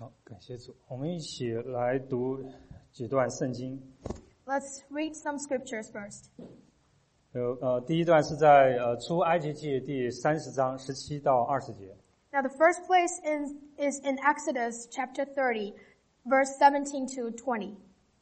好，感谢主。我们一起来读几段圣经。 Let's read some scriptures first. 第一段是在出埃及记第30章17到20节。 Now the first place is in Exodus chapter 30, verse 17 to 20.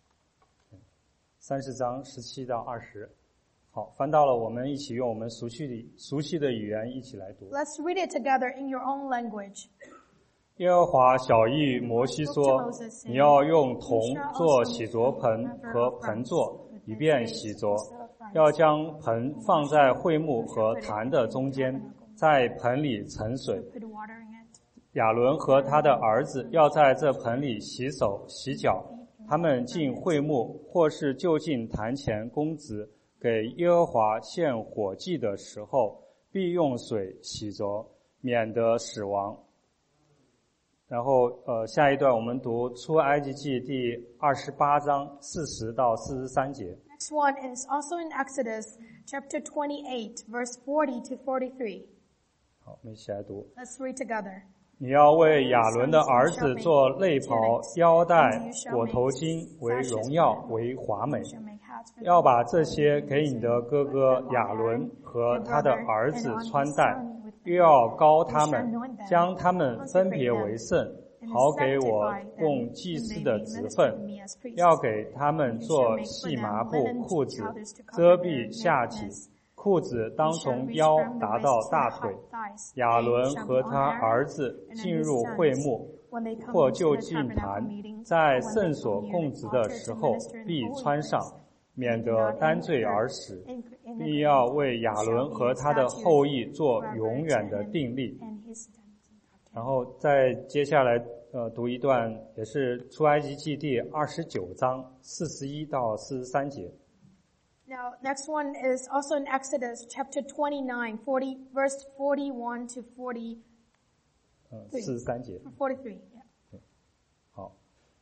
30章17到20。好，翻到了，我们一起用我们熟悉的语言一起来读。 Let's read it together in your own language. 耶和华晓谕摩西说，你要用铜做洗濯盆和盆座，以便洗濯，要将盆放在会幕和坛的中间，在盆里盛水。 Put water in it. 亚伦和他的儿子要在这盆里洗手洗脚，他们进会幕或是就近坛前供职，给耶和华献火祭的时候，必用水洗濯，免得死亡。然后下一段我们读出埃及记第28章40到43节。 Next one is also in Exodus chapter 28, verse 40 to 43. 好，我们一起来读。 Let's read together. 你要为亚伦的儿子做内袍、腰带、裹头巾，为荣耀，为华美。要把这些给你的哥哥亚伦和他的儿子穿戴，又要膏他们，将他们分别为圣，好给我供祭司的职分。要给他们做细麻布裤子，遮蔽下体，裤子当从腰达到大腿。亚伦和他儿子进入会幕或就近坛，在圣所供职的时候必穿上，免得担罪而死，并要为亚伦和他的后裔做永远的定例。然后再接下来读一段，也是出埃及记第29章41到43节。 Now, next one is also in Exodus chapter 29, verse 41 to 43节。 43. Yeah. 好，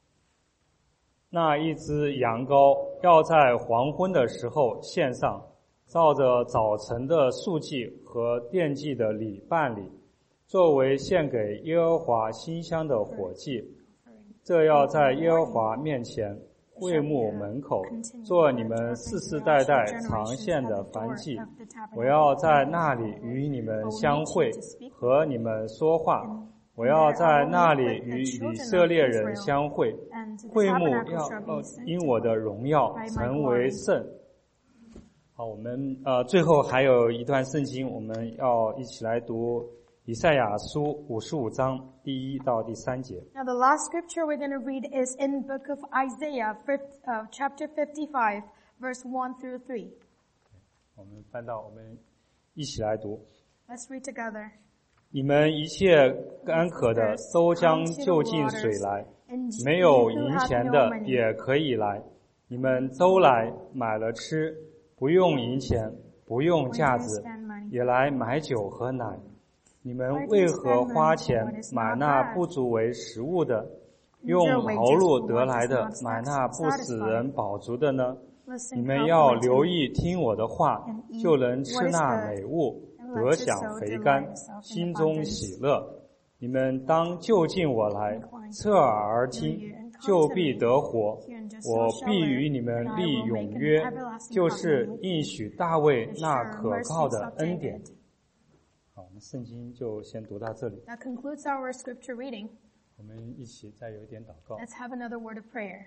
那一只羊羔要在黄昏的时候献上，照着早晨的素祭和奠祭的礼办理，作为献给耶和华馨香的火祭。这要在耶和华面前会幕门口做你们世世代代常献的燔祭。我要在那里与你们相会，和你们说话。我要在那里与以色列人相会，会幕要因我的荣耀成为圣。好，我们最后还有一段圣经，我们要一起来读以赛亚书55章第1到第3节。 Now, the last scripture we're going to read is in the book of Isaiah, chapter 55, verse 1 through 3. 我们翻到，我们一起来读。 Let's read together. 你们一切干渴的都将就近水来，没有银钱的也可以来。你们都来买了吃，不用银钱，不用架子，也来买酒和奶。你们为何花钱买那不足为食物的，用劳碌得来的买那不使人饱足的呢？你们要留意听我的话，就能吃那美物，得享肥甘，心中喜乐。你们当就近我来，侧耳而听，就必得活。我必与你们立永约，就是应许大卫那可靠的恩典。好，我们圣经就先读到这里。 That concludes our scripture reading. 我们一起再有一点祷告。 Let's have another word of prayer.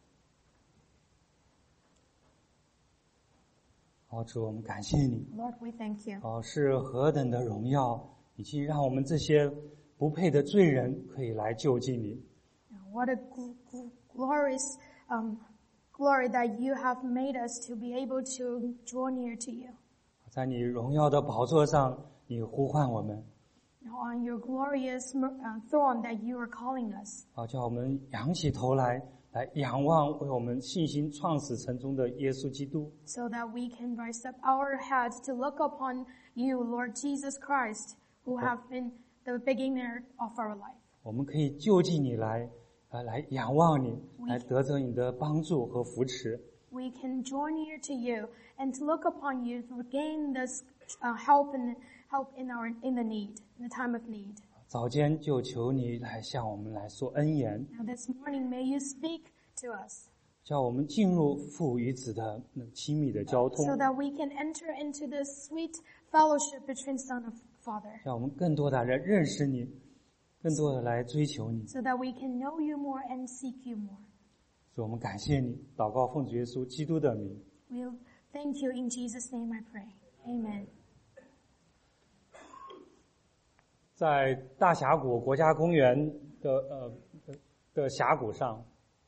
好，主，我们感谢你。 Lord, we thank you. 是何等的荣耀，以及让我们这些不配的罪人可以来就近你。 What a glorious glory that you have made us to be able to draw near to you. 在你荣耀的宝座上，你呼唤我们， Now, on your glorious throne that you are calling us. 叫我们仰起头来仰望为我们信心创始成终的耶稣基督。 So that we can rise up our heads to look upon you, Lord Jesus Christ, who have been the beginner of our life. 我们可以就近你来仰望你，来得着你的帮助和扶持。 We can draw near to you and to look upon you to gain this help in the need, in the time of need. 早间就求你来向我们来说恩言， Now this morning, may you speak to us 叫我们进入父与子的那亲密的交通， so that we can enter into the sweet fellowship between Son and Father, 让我们更多的来认识你，更多的来追求你。 so that we can know you more and seek you more. 所以我们感谢你，祷告奉主耶稣基督的名。 We'll thank you in Jesus' name I pray. Amen. 在大峡谷国家公园的峡谷上，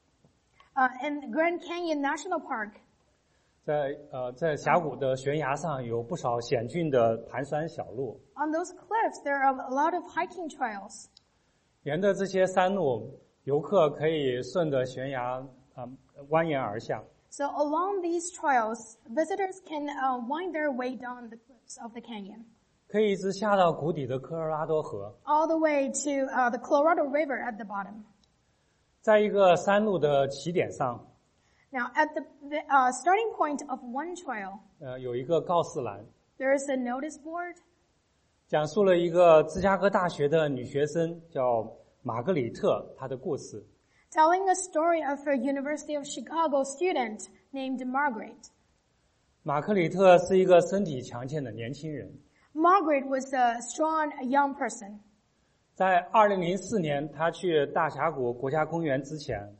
In Grand Canyon National Park, 在峡谷的悬崖上有不少险峻的盘山小路， on those cliffs, there are a lot of hiking trails. 沿着这些山路，游客可以顺着悬崖蜿蜒而下。 So along these trails, visitors can wind their way down the cliffs of the canyon, 可以一直下到谷底的科罗拉多河。 all the way to the Colorado River at the bottom. 在一个山路的起点上， Now, at the starting point of one trail, 有一个告示栏， there is a notice board 讲述了一个芝加哥大学的女学生叫玛格里特她的故事。 telling a story of a University of Chicago student named Margaret. 玛格里特是一个身体强健的年轻人， Margaret was a strong young person. 在2004年，她去大峡谷国家公园之前，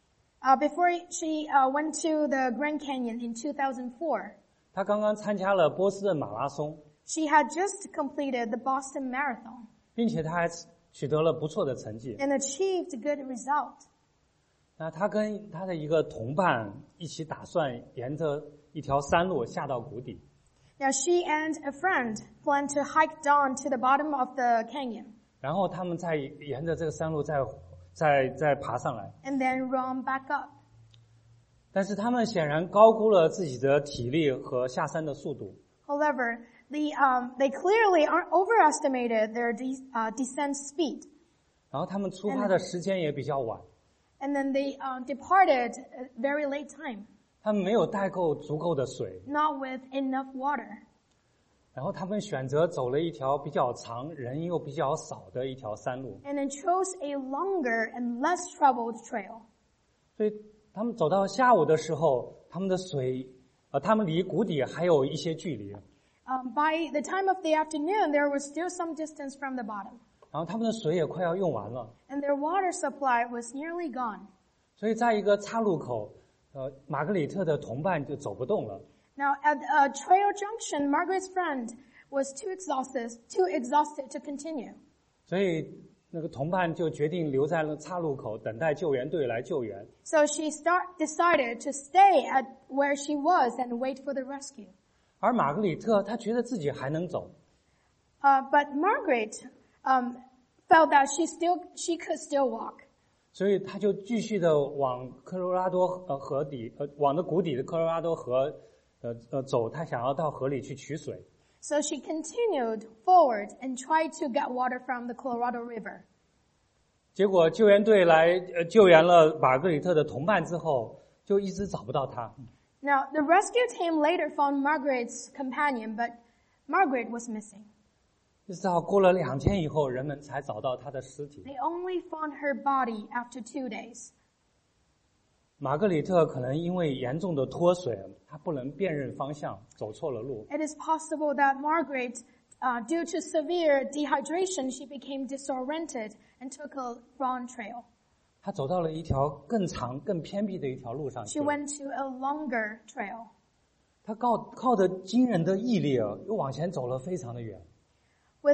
Before she went to the Grand Canyon in 2004, 她刚刚参加了波士顿马拉松， she had just completed the Boston Marathon 并且她还取得了不错的成绩。 and achieved good result. 那她跟她的一个同伴一起打算沿着一条山路下到谷底。 Now she and a friend planned to hike down to the bottom of the canyon 然后他们再沿着这个山路再爬上来， and then run back up. 但是他们显然高估了自己的体力和下山的速度。 However, they clearly overestimated their descent speed. 然后他们出发的时间也比较晚， And then they departed at very late time, 他们没有带够足够的水， not with enough water. 然后他们选择走了一条比较长、人又比较少的一条山路。 And then chose a longer and less traveled trail. 所以他们走到下午的时候，他们离谷底还有一些距离， By the time of the afternoon, there was still some distance from the bottom. 然后他们的水也快要用完了。 And their water supply was nearly gone. 所以在一个岔路口，玛格里特的同伴就走不动了。 Now, at a trail junction, Margaret's friend was too exhausted to continue. 所以那个同伴就决定留在了岔路口，等待救援队来救援。 So she decided to stay at where she was and wait for the rescue. 而玛格里特她觉得自己还能走， But Margaret felt that she could still walk. 所以她就继续的往科罗拉多河底，往着谷底的科罗拉多河走，她想要到河里去取水。 So she continued forward and tried to get water from the Colorado River. 结果救援队来救援了玛格里特的同伴之后，就一直找不到她。 Now, the rescue team later found Margaret's companion, but Margaret was missing. 一直到过了2天以后，人们才找到她的尸体。 They only found her body after 2 days. 玛格里特可能因为严重的脱水，她不能辨认方向，走错了路。 It is possible that Margaret, due to severe dehydration, she became disoriented and took a wrong trail. 她走到了一条更长、更偏僻的一条路上去 She。went to a longer trail. 她靠着惊人的毅力又往前走了非常的远。 With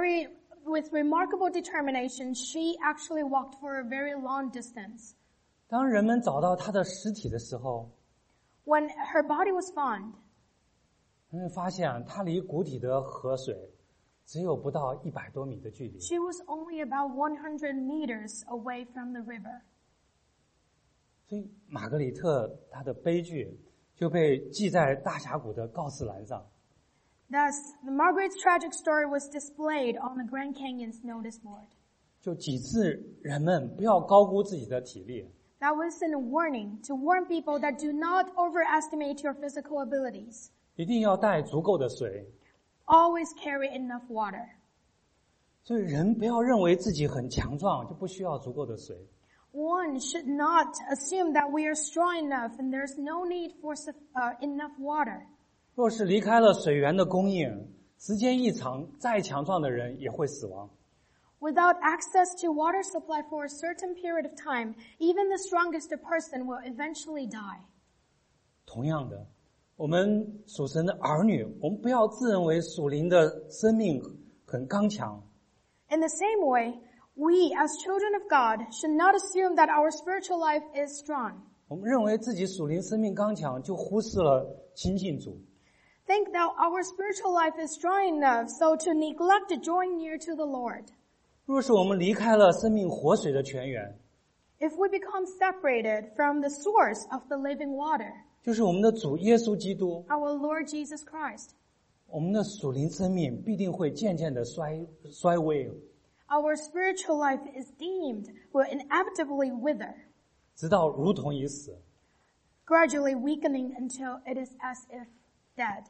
remarkable determination, she actually walked for a very long distance. 当人们找到她的尸体的时候， When her body was found, 人们发现她离谷底的河水只有不到100多米的距离。 she was only about 100 meters away from the river. 所以玛格里特她的悲剧就被记在大峡谷的告示栏上。 Thus, Margaret's tragic story was displayed on the Grand Canyon's notice board. 就几次人们不要高估自己的体力。 That was a warning to warn people that do not overestimate your physical abilities. 一定要带足够的水。 Always carry enough water. 所以人不要认为自己很强壮，就不需要足够的水。 One should not assume that we are strong enough and there's no need for enough water. 若是离开了水源的供应，时间一长，再强壮的人也会死亡。 Without access to water supply for a certain period of time, even the strongest person will eventually die. 同样的，我们属神的儿女，我们不要自认为属灵的生命很刚强。 In the same way, we as children of God should not assume that our spiritual life is strong. 我们认为自己属灵生命刚强，就忽视了亲近主。 Think that our spiritual life is strong enough so to neglect drawing near to the Lord. 若是我们离开了生命活水的泉源， If we become separated from the source of the living water, 就是我们的主耶稣基督， our Lord Jesus Christ, 我们的属灵生命必定会渐渐的衰微， our spiritual life is deemed will inevitably wither, 直到如同已死。 gradually weakening until it is as if dead.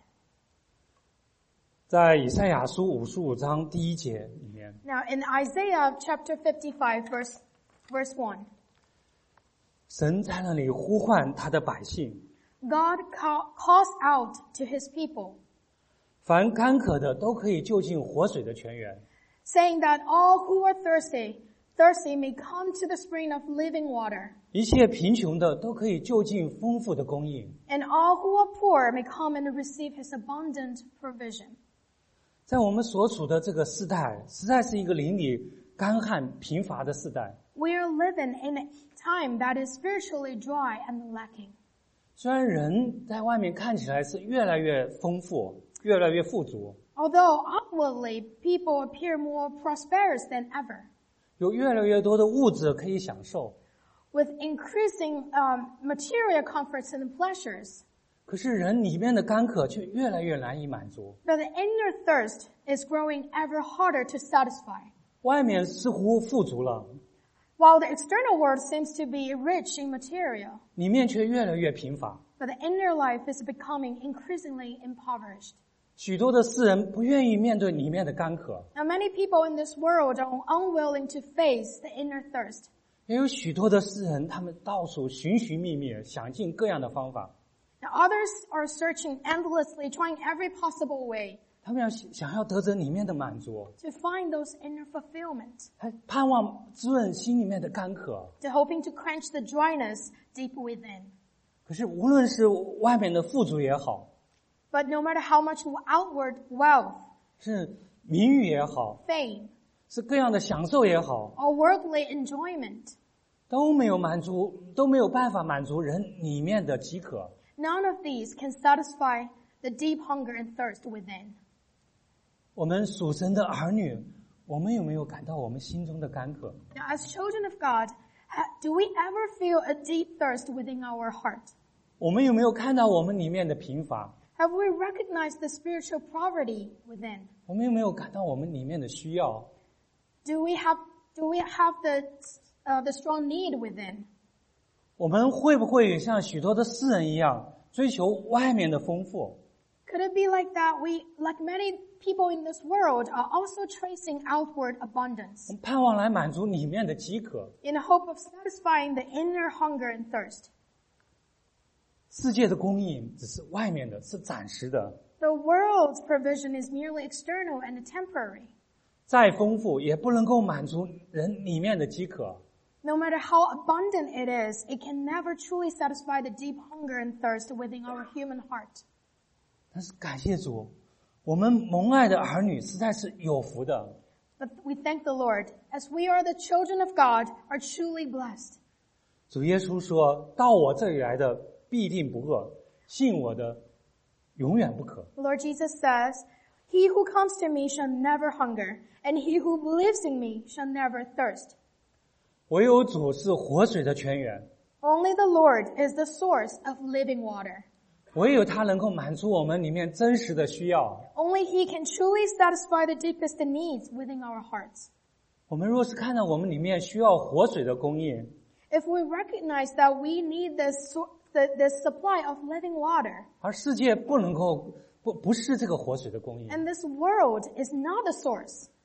在以赛亚书55章第1节里面， Now in Isaiah chapter 55 verse 1, 神在那里呼唤他的百姓， God calls out to his people, 凡干渴的都可以就近活水的泉源， saying that all who are thirsty may come to the spring of living water, 一切贫穷的都可以就近丰富的供应。 and all who are poor may come and receive his abundant provision. 在我们所处的这个世代，实在是一个邻里干旱贫乏的世代。 We are living in a time that is spiritually dry and lacking. 虽然人在外面看起来是越来越丰富，越来越富足， Although outwardly people appear more prosperous than ever, 有越来越多的物质可以享受， with increasing material comforts and pleasures, 可是人里面的干渴却越来越难以满足。 but the inner thirst is growing ever harder to satisfy. 外面似乎富足了， While the external world seems to be rich in material, 里面却越来越贫乏。 but the inner life is becoming increasingly impoverished. 许多的世人不愿意面对里面的干渴， Now many people in this world are unwilling to face the inner thirst. 也有许多的世人，他们到处寻寻觅觅，想尽各样的方法， Now others are searching endlessly, trying every possible way 他们想要得着里面的满足， to find those inner fulfillment, 还盼望滋润心里面的干渴。 to hoping to quench the dryness deep within. 可是无论是外面的富足也好， But no matter how much outward wealth, 是名誉也好， fame, 是各样的享受也好， or worldly enjoyment, 都没有办法满足人里面的饥渴。 none of these can satisfy the deep hunger and thirst within. 我们属神的儿女，我们有没有感到我们心中的干渴？ Now as children of God, do we ever feel a deep thirst within our heart? 我们有没有看到我们里面的贫乏？ Have we recognized the spiritual poverty within? 我们有没有感到我们里面的需要？ Do we have the strong need within? 我们会不会也像许多的世人一样，追求外面的丰富？ Could it be like that like many people in this world, are also tracing outward abundance 我们盼望来满足里面的饥渴。 in the hope of satisfying the inner hunger and thirst? 世界的供应只是外面的，是暂时的， The world's provision is merely external and temporary. 再丰富也不能够满足人里面的饥渴。 No matter how abundant it is, it can never truly satisfy the deep hunger and thirst within our human heart. 但是感谢主，我们蒙爱的儿女实在是有福的。 But we thank the Lord, as we are the children of God, are truly blessed. 主耶稣说，到我这里来的必定不饿，信我的永远不渴。 The Lord Jesus says, He who comes to me shall never hunger, and he who believes in me shall never thirst. 唯有主是活水的泉源， Only the Lord is the source of living water. 唯有他能够满足我们里面真实的需要。 Only He can truly satisfy the deepest needs within our hearts. 我们若是看到我们里面需要活水的供应， If we recognize that we need the supply of living water, 而世界不是这个活水的供应， and this world is not the source,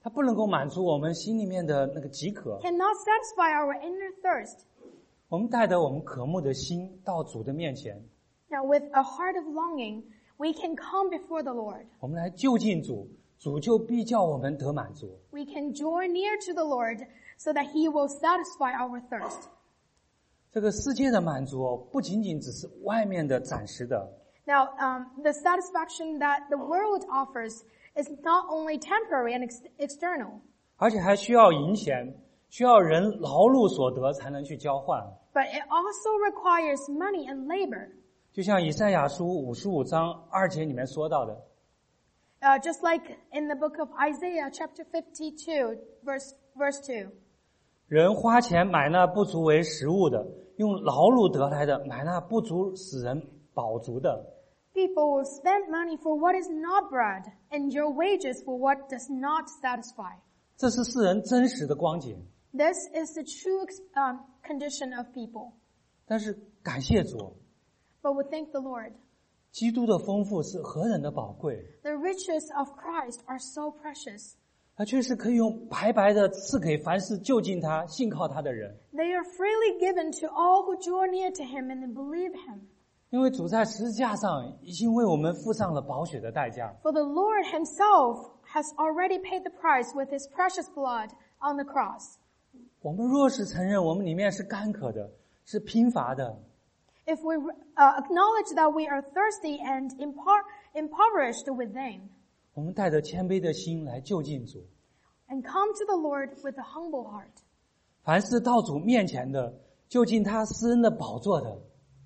它不能够满足我们心里面的那个饥渴。 cannot satisfy our inner thirst. 我们带着我们渴慕的心到主的面前， Now, with a heart of longing, we can come before the Lord. 我们来就近主，主就必叫我们得满足。 We can draw near to the Lord so that He will satisfy our thirst. 这个世界的满足不仅仅只是外面的暂时的， Now, the satisfaction that the world offers is not only temporary and external, 而且还需要银钱，需要人劳碌所得才能去交换。 but it also requires money and labor. 就像以赛亚书55章2节里面说到的， Just like in the book of Isaiah, chapter 52, verse 2. 人花钱买那不足为食物的，用劳碌得来的买那不足使人饱足的。 People will spend money for what is not bread, and your wages for what does not satisfy. 这是世人真实的光景。 This is the true condition of people. 但是感谢主， But we thank the Lord. 基督的丰富是何等的宝贵， The riches of Christ are so precious. 他却是可以用白白的赐给凡是就近他、信靠他的人。 They are freely given to all who draw near to Him and believe Him. 因为主在十字架上已经为我们付上了宝血的代价。 For the Lord Himself has already paid the price with His precious blood on the cross. 我们若是承认我们里面是干渴的，是贫乏的， If we acknowledge that we are thirsty and impoverished within, 我们带着谦卑的心来就近主。 and come to the Lord with a humble heart. 凡是到主面前的，就近他施恩的宝座的，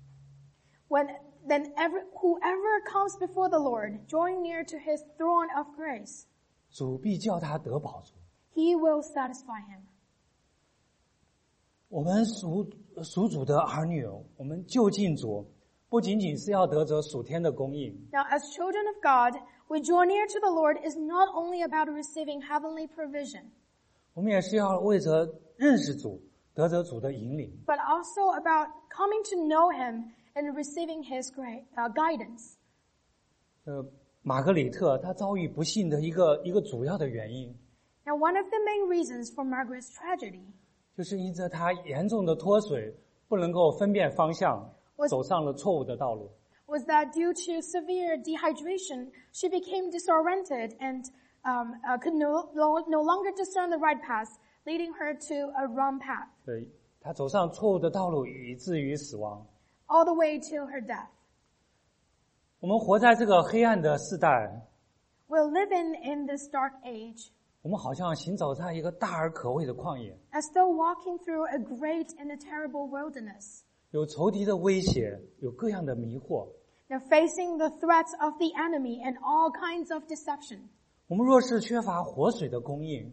Whoever comes before the Lord, drawing near to His throne of grace, 主必叫他得饱足。 He will satisfy him. 我们属主的儿女，我们就近主，不仅仅是要得着属天的供应， Now, as children of God, we draw near to the Lord is not only about receiving heavenly provision, 我们也是要为着认识主，得着主的引领。 but also about coming to know Him and receiving His guidance. 玛格里特她遭遇不幸的一个主要的原因， Now, one of the main reasons for Margaret's tragedy 就是因着她严重的脱水，不能够分辨方向，走上了错误的道路。 was that due to severe dehydration, she became disoriented and could no longer discern the right path, leading her to a wrong path, 对，她走上错误的道路，以至于死亡。 all the way to her death. 我们活在这个黑暗的世代， We'll live in this dark age, 我们好像行走在一个大而可畏的旷野， as though walking through a great and a terrible wilderness. 有仇敌的威胁，有各样的迷惑。 Now, facing the threats of the enemy and all kinds of deception. 我们若是缺乏活水的供应，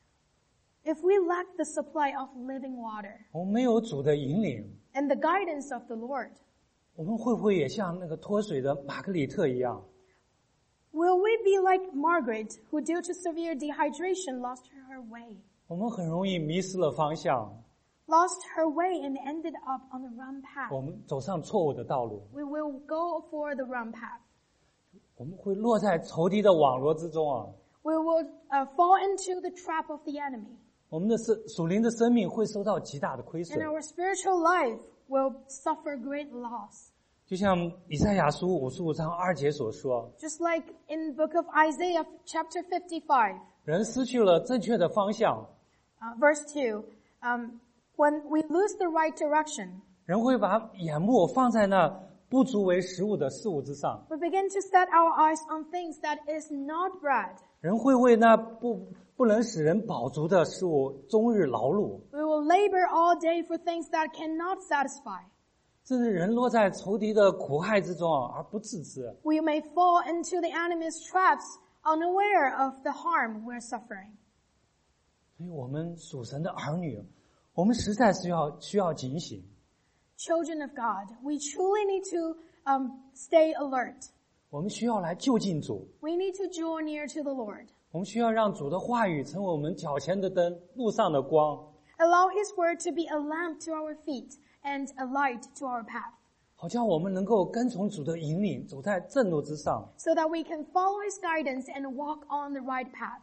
If we lack the supply of living water 我们没有主的引领， and the guidance of the Lord, 我们会不会也像那个脱水的玛格丽特一样， will we be like Margaret, who due to severe dehydration lost her way? 我们很容易迷失了方向， Lost her way and ended up on the wrong path. 我们走上错误的道路， We will go for the wrong path. 我们会落在仇敌的网罗之中啊！ We will fall into the trap of the enemy. 我们的属灵的生命会受到极大的亏 And 损， our spiritual life will suffer great loss. 就像以赛亚书55章2节所说， Just like in the book of Isaiah chapter 55, 人失去了正确的方向， verse 2, when we lose the right direction, 人会把眼目放在那不足为食物的事物之上， we begin to set our eyes on things that is not bread. 人会为那不能使人饱足的事物终日劳碌， We will labor all day for things that cannot satisfy. 甚至人落在仇敌的苦害之中而不自知。 We may fall into the enemy's traps, unaware of the harm we're suffering. 所以我们属神的儿女，我们实在是需要警醒。 Children of God, we truly need to stay alert. 我们需要来就近主， We need to draw near to the Lord. 我们需要让主的话语成为我们脚前的灯，路上的光， Allow His word to be a lamp to our feet and a light to our path, 好叫我们能够跟从主的引领，走在正路之上， so that we can follow His guidance and walk on the right path.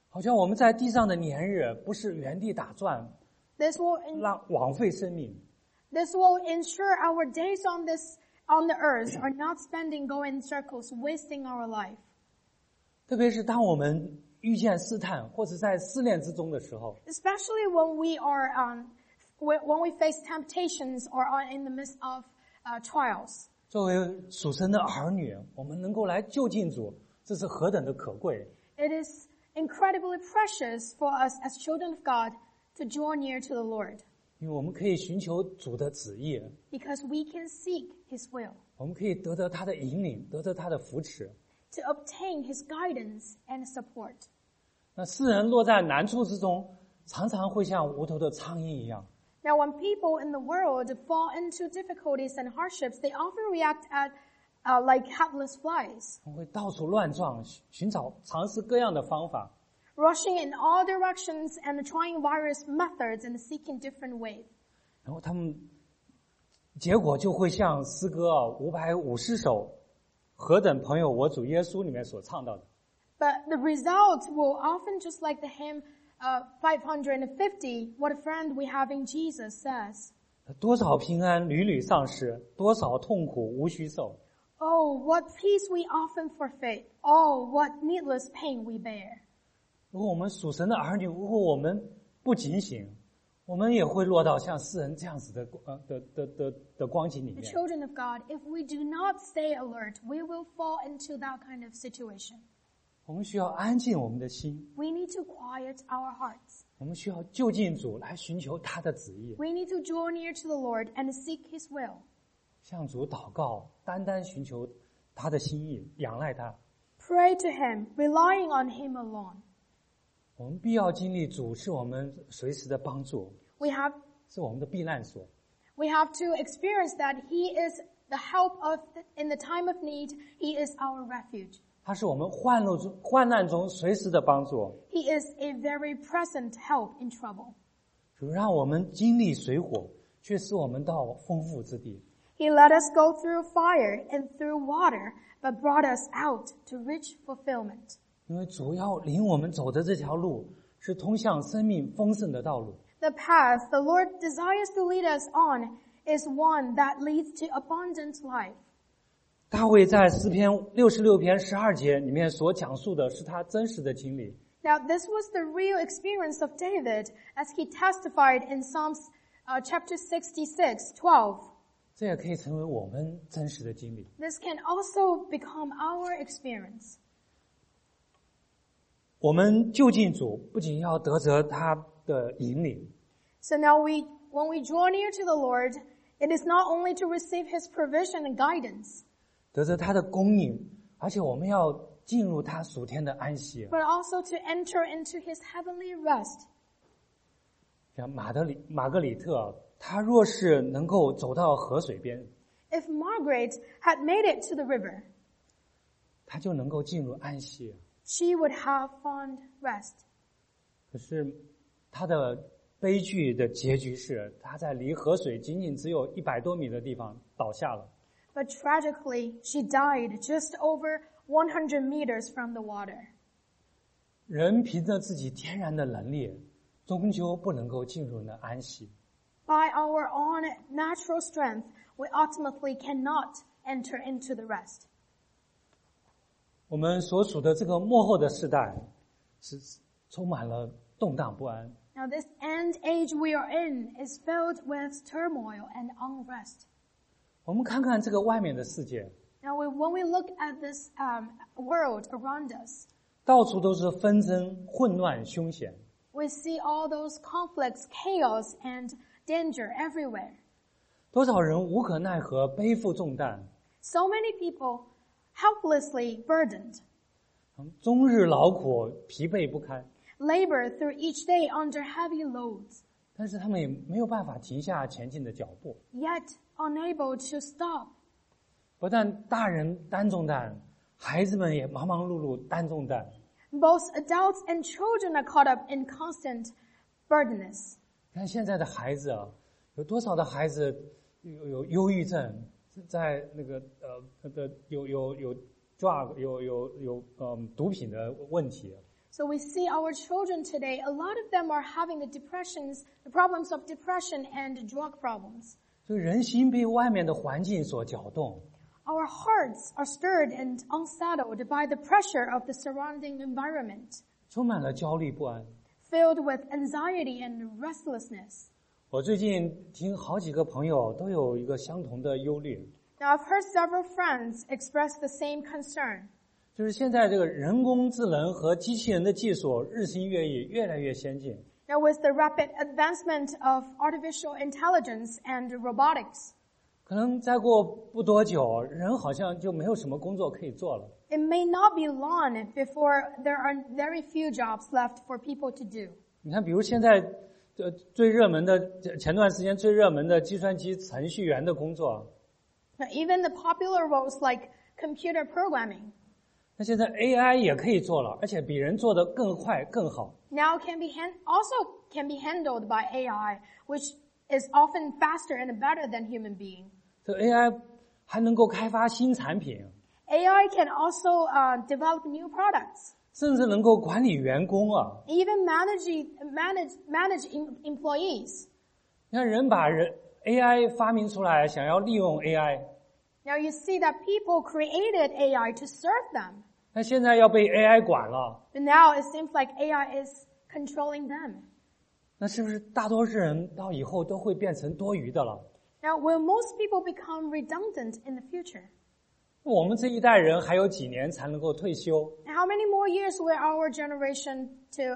好像我们在地上的年日不是原地打转， This will 枉费生命。 ensure our days on the earth are not spending going in circles, wasting our life. 特别是当我们遇见试探或者在试炼之中的时候， Especially when we face temptations or are in the midst of trials. 作为属神的儿女，我们能够来就近主，这是何等的可贵。 It is incredibly precious for us as children of God to draw near to the Lord, 因为我们可以寻求主的旨意， because we can seek His will, 我们可以得到他的引领，得到他的扶持。 to obtain His guidance and support. 那世人落在难处之中，常常会像无头的苍蝇一样， Now, when people in the world fall into difficulties and hardships, they often react like helpless flies, 他们会到处乱撞，尝试各样的方法， rushing in all directions and trying various methods and seeking different ways. 然后他们结果就会像诗歌550首何等朋友我主耶稣里面所唱到的， But the result will often just like the hymn 550, what a friend we have in Jesus says. 多少平安屡屡丧失，多少痛苦无需受。 Oh, what peace we often forfeit. Oh, what needless pain we bear. 如果我们属神的儿女，如果我们不警醒，我们也会落到像世人这样子的光景里 The 面。 children of God, if we do not stay alert, we will fall into that kind of situation. 我们需要安静我们的心， We need to quiet our hearts. 我们需要就近主来寻求他的旨意， We need to draw near to the Lord and seek His will. 向主祷告，单单寻求他的心意，仰赖他。 Pray to Him, relying on Him alone. 我们必要经历主是我们随时的帮助， We have 是我们的避难所。 to experience that He is the help in the time of need. He is our refuge. 他是我们患难中随时的帮助， He is a very present help in trouble. 主让我们经历水火，却使我们到丰富之地。 He let us go through fire and through water, but brought us out to rich fulfillment. 因为主要领我们走的这条路是通向生命丰盛的道路。 The path the Lord desires to lead us on is one that leads to abundant life. 大卫在诗篇66篇12节里面所讲述的是他真实的经历。 Now, this was the real experience of David as he testified in Psalms chapter 66:12. 这也可以成为我们真实的经历。 This can also become our experience. 我们就近主，不仅要得着他的引领， So now when we draw near to the Lord, it is not only to receive His provision and guidance, 得着他的供应，而且我们要进入他属天的安息。 but also to enter into His heavenly rest. 像玛格里特，他若是能够走到河水边， If Margaret had made it to the river, 他就能够进入安息。 she would have found rest. 可是他的悲剧的结局是，他在离河水仅仅只有100多米的地方倒下了。 But tragically, she died just over 100 meters from the water. 人凭着自己天然的能力，终究不能够进入那安息。 By our own natural strength, we ultimately cannot enter into the rest. 我们所属的这个末后的世代，是充满了动荡不安。 Now, this end age we are in is filled with turmoil and unrest. 我们看看这个外面的世界， Now, when we look at this world around us, 到处都是纷争、混乱、凶险。 we see all those conflicts, chaos, and danger everywhere. 多少人无可奈何，背负重担， So many people helplessly burdened, 终日劳苦，疲惫不堪。 labor through each day under heavy loads, 但是他们也没有办法停下前进的脚步。 yet unable to stop. 不但大人担重担，孩子们也忙忙碌碌担重担。 Both adults and children are caught up in constant burdenness. 看现在的孩子啊，有多少的孩子有忧郁症，在那个有 drug 有毒品的问题。 So we see our children today, a lot of them are having the problems of depression and drug problems. 所以人心被外面的环境所搅动。 Our hearts are stirred and unsettled by the pressure of the surrounding environment, 充满了焦虑不安。 filled with anxiety and restlessness. 我最近听好几个朋友都有一个相同的忧虑， Now, I've heard several friends express the same concern. 就是现在这个人工智能和机器人的技术日新月异，越来越先进。 Now, with the rapid advancement of artificial intelligence and robotics, 可能再过不多久，人好像就没有什么工作可以做了。 it may not be long before there are very few jobs left for people to do. 你看，比如现在最热门的前段时间最热门的计算机程序员的工作， Now, even the popular roles like computer programming 那现在 AI 也可以做了，而且比人做得更快更好。 now also can be handled by AI, which is often faster and better than human being. 这个 AI 还能够开发新产品， AI can also develop new products, 甚至能够管理员工啊。 even manage employees. 你看人把AI 发明出来，想要利用 AI， Now you see that people created AI to serve them, 那现在要被 AI 管了， but now it seems like AI is controlling them. 那是不是大多数人到以后都会变成多余的了？ Now, will most people become redundant in the future? 我们这一代人还有几年才能够退休？ And how many more years will our generation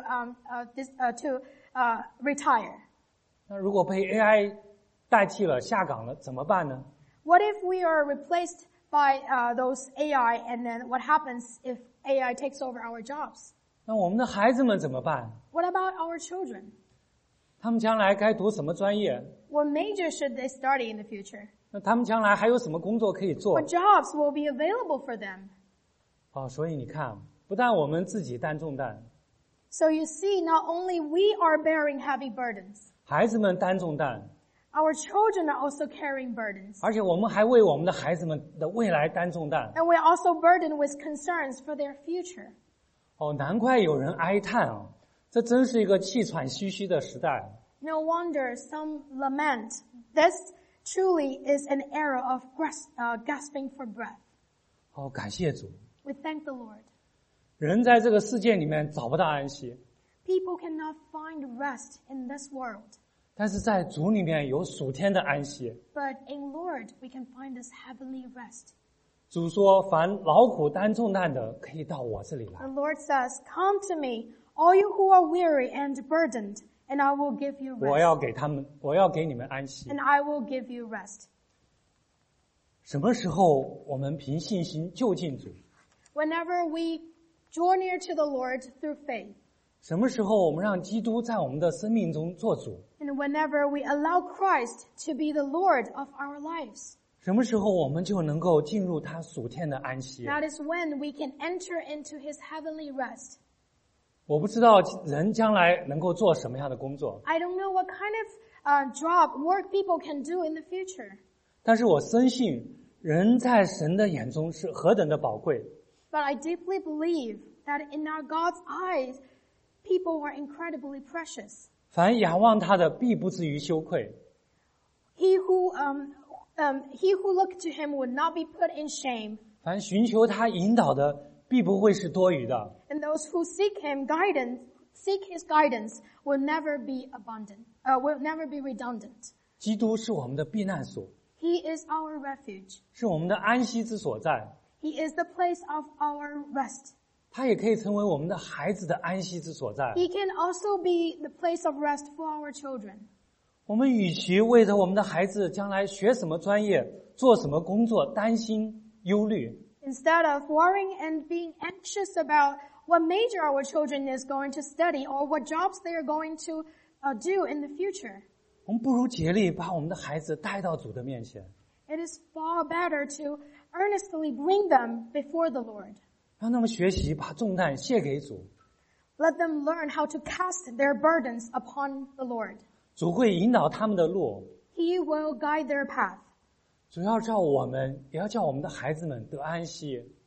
to retire? 那如果被 AI 代替了、下岗了，怎么办呢？ What if we are replaced by those AI, and then what happens if AI takes over our jobs? 那我们的孩子们怎么办？ What about our children? 他们将来该读什么专业？ What major should they study in the future? 那他们将来还有什么工作可以做？ What jobs will be available for them? 所以你看，不但我们自己担重担， So you see, not only we are bearing heavy burdens, 孩子们担重担， our children are also carrying burdens. 而且我们还为我们的孩子们的未来担重担。 And we're also burdened with concerns for their future. 难怪有人哀叹啊，这真是一个气喘吁吁的时代。 No wonder some lament. This truly is an era of gasping for breath. 感谢主， We thank the Lord. 人在这个世界里面找不到安息， People cannot find rest in this world. 但是在主里面有属天的安息。 But in Lord, we can find this heavenly rest. 主说：“凡劳苦担重担的，可以到我这里来 The。Lord says, "Come to me, all you who are weary and burdened, and I will give you 我要 rest. 给你们安息。 And I will give you rest." 什么时候我们凭信心就近主？ Whenever we draw near to the Lord through faith, 什么时候我们让基督在我们的生命中做主？ and whenever we allow Christ to be the Lord of our lives, 什么时候我们就能够进入他属天的安息？ that is when we can enter into His heavenly rest. 我不知道人将来能够做什么样的工作， I don't know what kind of work people can do in the future, 但是我深信人在神的眼中是何等的宝贵。 but I deeply believe that in our God's eyes, people are incredibly precious. 凡仰望他的，必不至于羞愧。 He who looked to Him would not be put in shame, 凡寻求他引导的，必不会是多余的。 and those who seek His guidance will never be will never be redundant. 基督是我们的避难所， He is our refuge. 是我们的安息之所在。 He is the place of our rest. 他也可以成为我们的孩子的安息之所在。 He can also be the place of rest for our children. 我们与其为着我们的孩子将来学什么专业、做什么工作担心忧虑， Instead of worrying and being anxious about what major our children is going to study or what jobs they are going to do in the future, 我们不如竭力把我们的孩子带到主的面前， it is far better to earnestly bring them before the Lord. 让他们学习把重担卸给主。 Let them learn how to cast their burdens upon the Lord. 主会引导他们的路， He will guide their path. 主要叫我们，也要叫我们的孩子们得安息。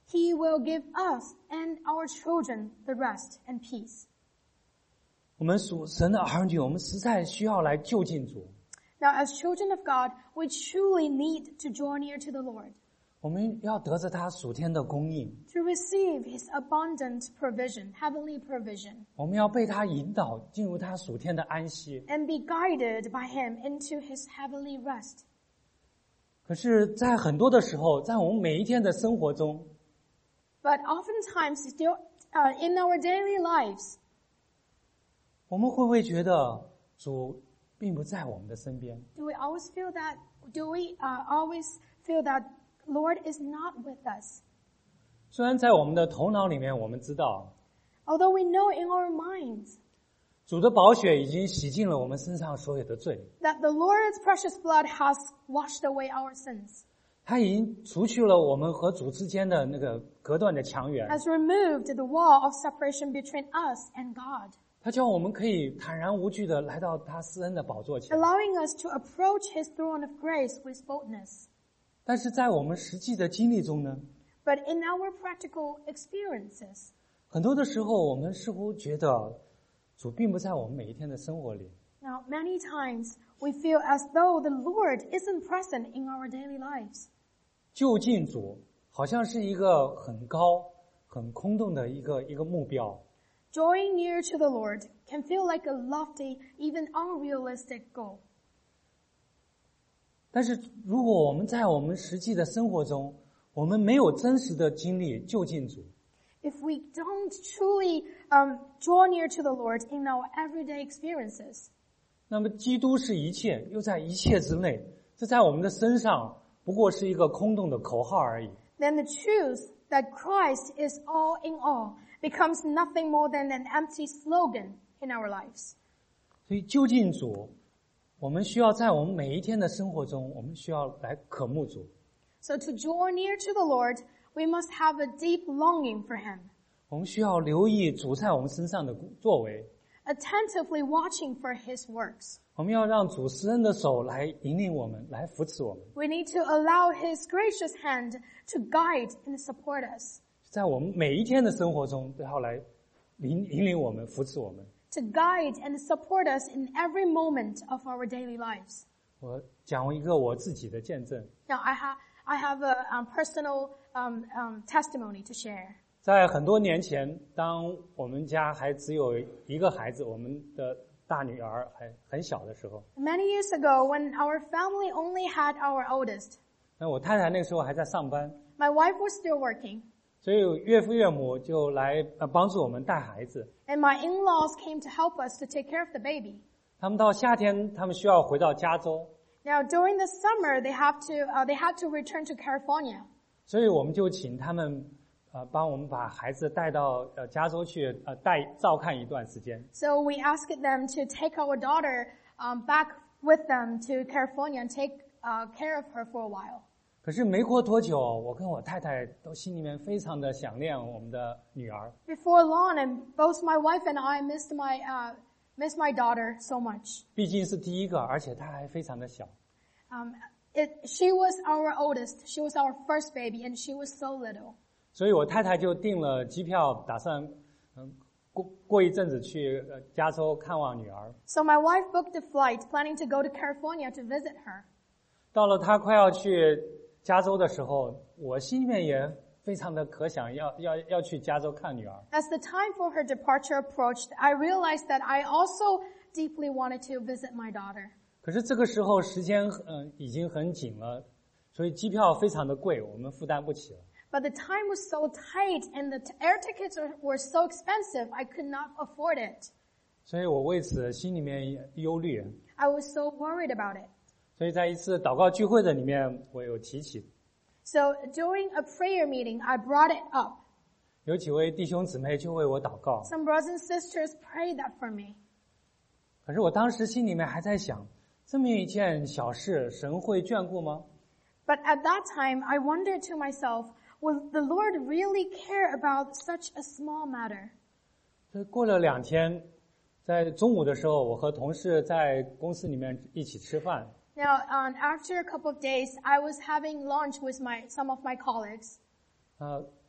He will give us and our children the rest and peace. 我们属神的儿女，我们实在需要来就近主。 Now, as children of God, we truly need to draw near to the Lord, 我们要得着他属天的供应， to receive His abundant provision, heavenly provision, 我们要被他引导进入他属天的安息。 and be guided by Him into His heavenly rest. 可是在很多的时候，在我们每一天的生活中， But oftentimes, still, in our daily lives, 我们会不会觉得主并不在我们的身边？ do we always feel that? Do we always feel that Lord is not with us? 虽然在我们的头脑里面，我们知道 Although we know in our minds 主的宝血已经洗净了我们身上所有的罪， that the Lord's precious blood has washed away our sins, 他已经除去了我们和主之间的那个隔断的墙垣， has removed the wall of separation between us and God, 他叫我们可以坦然无惧的来到他施恩的宝座前。 allowing us to approach His throne of grace with boldness. 但是在我们实际的经历中呢， But in our practical experiences, 很多的时候我们似乎觉得主并不在我们每一天的生活里。 now many times we feel as though the Lord isn't present in our daily lives. 就近主好像是一个很高、很空洞的一个目标。 Drawing near to the Lord can feel like a lofty, even unrealistic goal. 但是如果我们在我们实际的生活中，我们没有真实的经历就近主， If we don't truly draw near to the Lord in our everyday experiences, 那么基督是一切，又在一切之内，这在我们的身上不过是一个空洞的口号而已。 then the truth that Christ is all in all becomes nothing more than an empty slogan in our lives. 所以就近主，我们需要在我们每一天的生活中，我们需要来渴慕主。 So to draw near to the Lord, we must have a deep longing for Him, 我们需要留意主在我们身上的作为， attentively watching for His works. 我们要让主施恩的手来引领我们，来扶持我们， We need to allow His gracious hand to guide and support us, 在我们每一天的生活中都要来引领我们，扶持我们。 to guide and support us in every moment of our daily lives. 我讲一个我自己的见证， Now, I have a personal testimony to share. 在很多年前，当我们家还只有一个孩子，我们的大女儿还很小的时候， Many years ago, when our family only had our oldest, 那我太太那个时候还在上班， my wife was still working, 所以岳父岳母就来帮助我们带孩子。 and my in-laws came to help us to take care of the baby. 他们到夏天，他们需要回到加州， Now, during the summer, they had to return to California. 所以我们就请他们帮我们把孩子带到加州去照看一段时间。 So we asked them to take our daughter back with them to California and take care of her for a while. 可是没过多久，我跟我太太都心里面非常的想念我们的女儿。 Before long, and both my wife and I missed my daughter so much. 毕竟是第一个，而且她还非常的小。 She was our oldest. She was our first baby, and she was so little. 所以我太太就订了机票，打算过一阵子去加州看望女儿。 So my wife booked the flight, planning to go to California to visit her. 到了她快要去加州的时候，我心里面也非常的可想要去加州看女儿。 As the time for her departure approached, I realized that I also deeply wanted to visit my daughter. 可是这个时候时间已经很紧了，所以机票非常的贵，我们负担不起了。 But the time was so tight and the air tickets were so expensive, I could not afford it. 所以我为此心里面忧虑。 I was so worried about it. 所以在一次祷告聚会的里面，我有提起， So during a prayer meeting, I brought it up. 有几位弟兄姊妹就为我祷告。 Some brothers and sisters prayed that for me. 可是我当时心里面还在想，这么一件小事，神会眷顾吗？ But at that time, I wondered to myself, will the Lord really care about such a small matter? 所以过了2天，在中午的时候，我和同事在公司里面一起吃饭。 Now, after a couple of days, I was having lunch with some of my colleagues.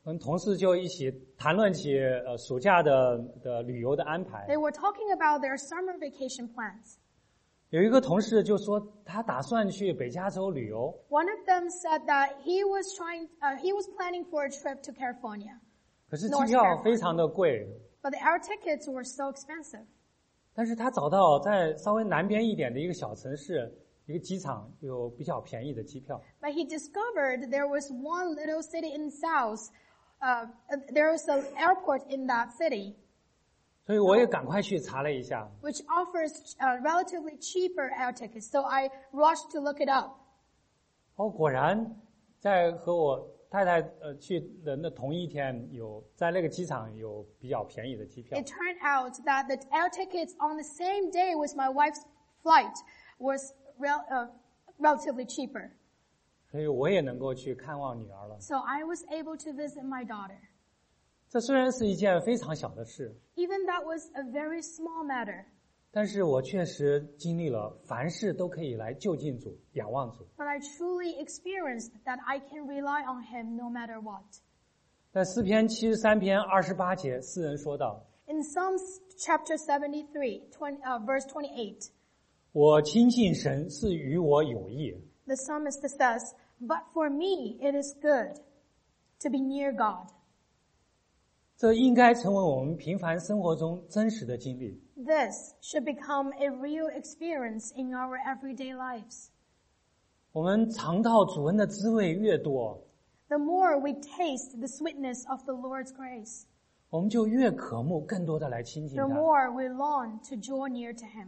跟同事就一起谈论起暑假的旅游的安排。 They were talking about their summer vacation plans. 有一个同事就说他打算去北加州旅游， One of them said that he was planning for a trip to California, 可是机票非常的贵， but the air tickets were so expensive. 但是他找到在稍微南边一点的一个小城市，一个机场有比较便宜的机票。 But he discovered there was one little city in south. There was an airport in that city, 所以我也赶快去查了一下， which offers relatively cheaper air tickets. So I rushed to look it up. 果然在和我太太去的那同一天，在那个机场有比较便宜的机票。 It turned out that the air tickets on the same day with my wife's flight was relatively cheaper. 所以我也能够去看望女儿了。 So I was able to visit my daughter. 这虽然是一件非常小的事， Even that was a very small matter. 但是我确实经历了凡事都可以来就近主、仰望主。 But I truly experienced that I can rely on Him no matter what. 在诗篇73篇28节，诗人说道： In Psalms chapter 73, verse 28, 我亲近神是与我有益。 the psalmist says, "But for me it is good to be near God." 这应该成为我们平凡生活中真实的经历。 This should become a real experience in our everyday lives. 我们尝到主恩的滋味越多， The more we taste the sweetness of the Lord's grace, 我们就越渴慕更多的来亲近 the 他。 more we long to draw near to Him.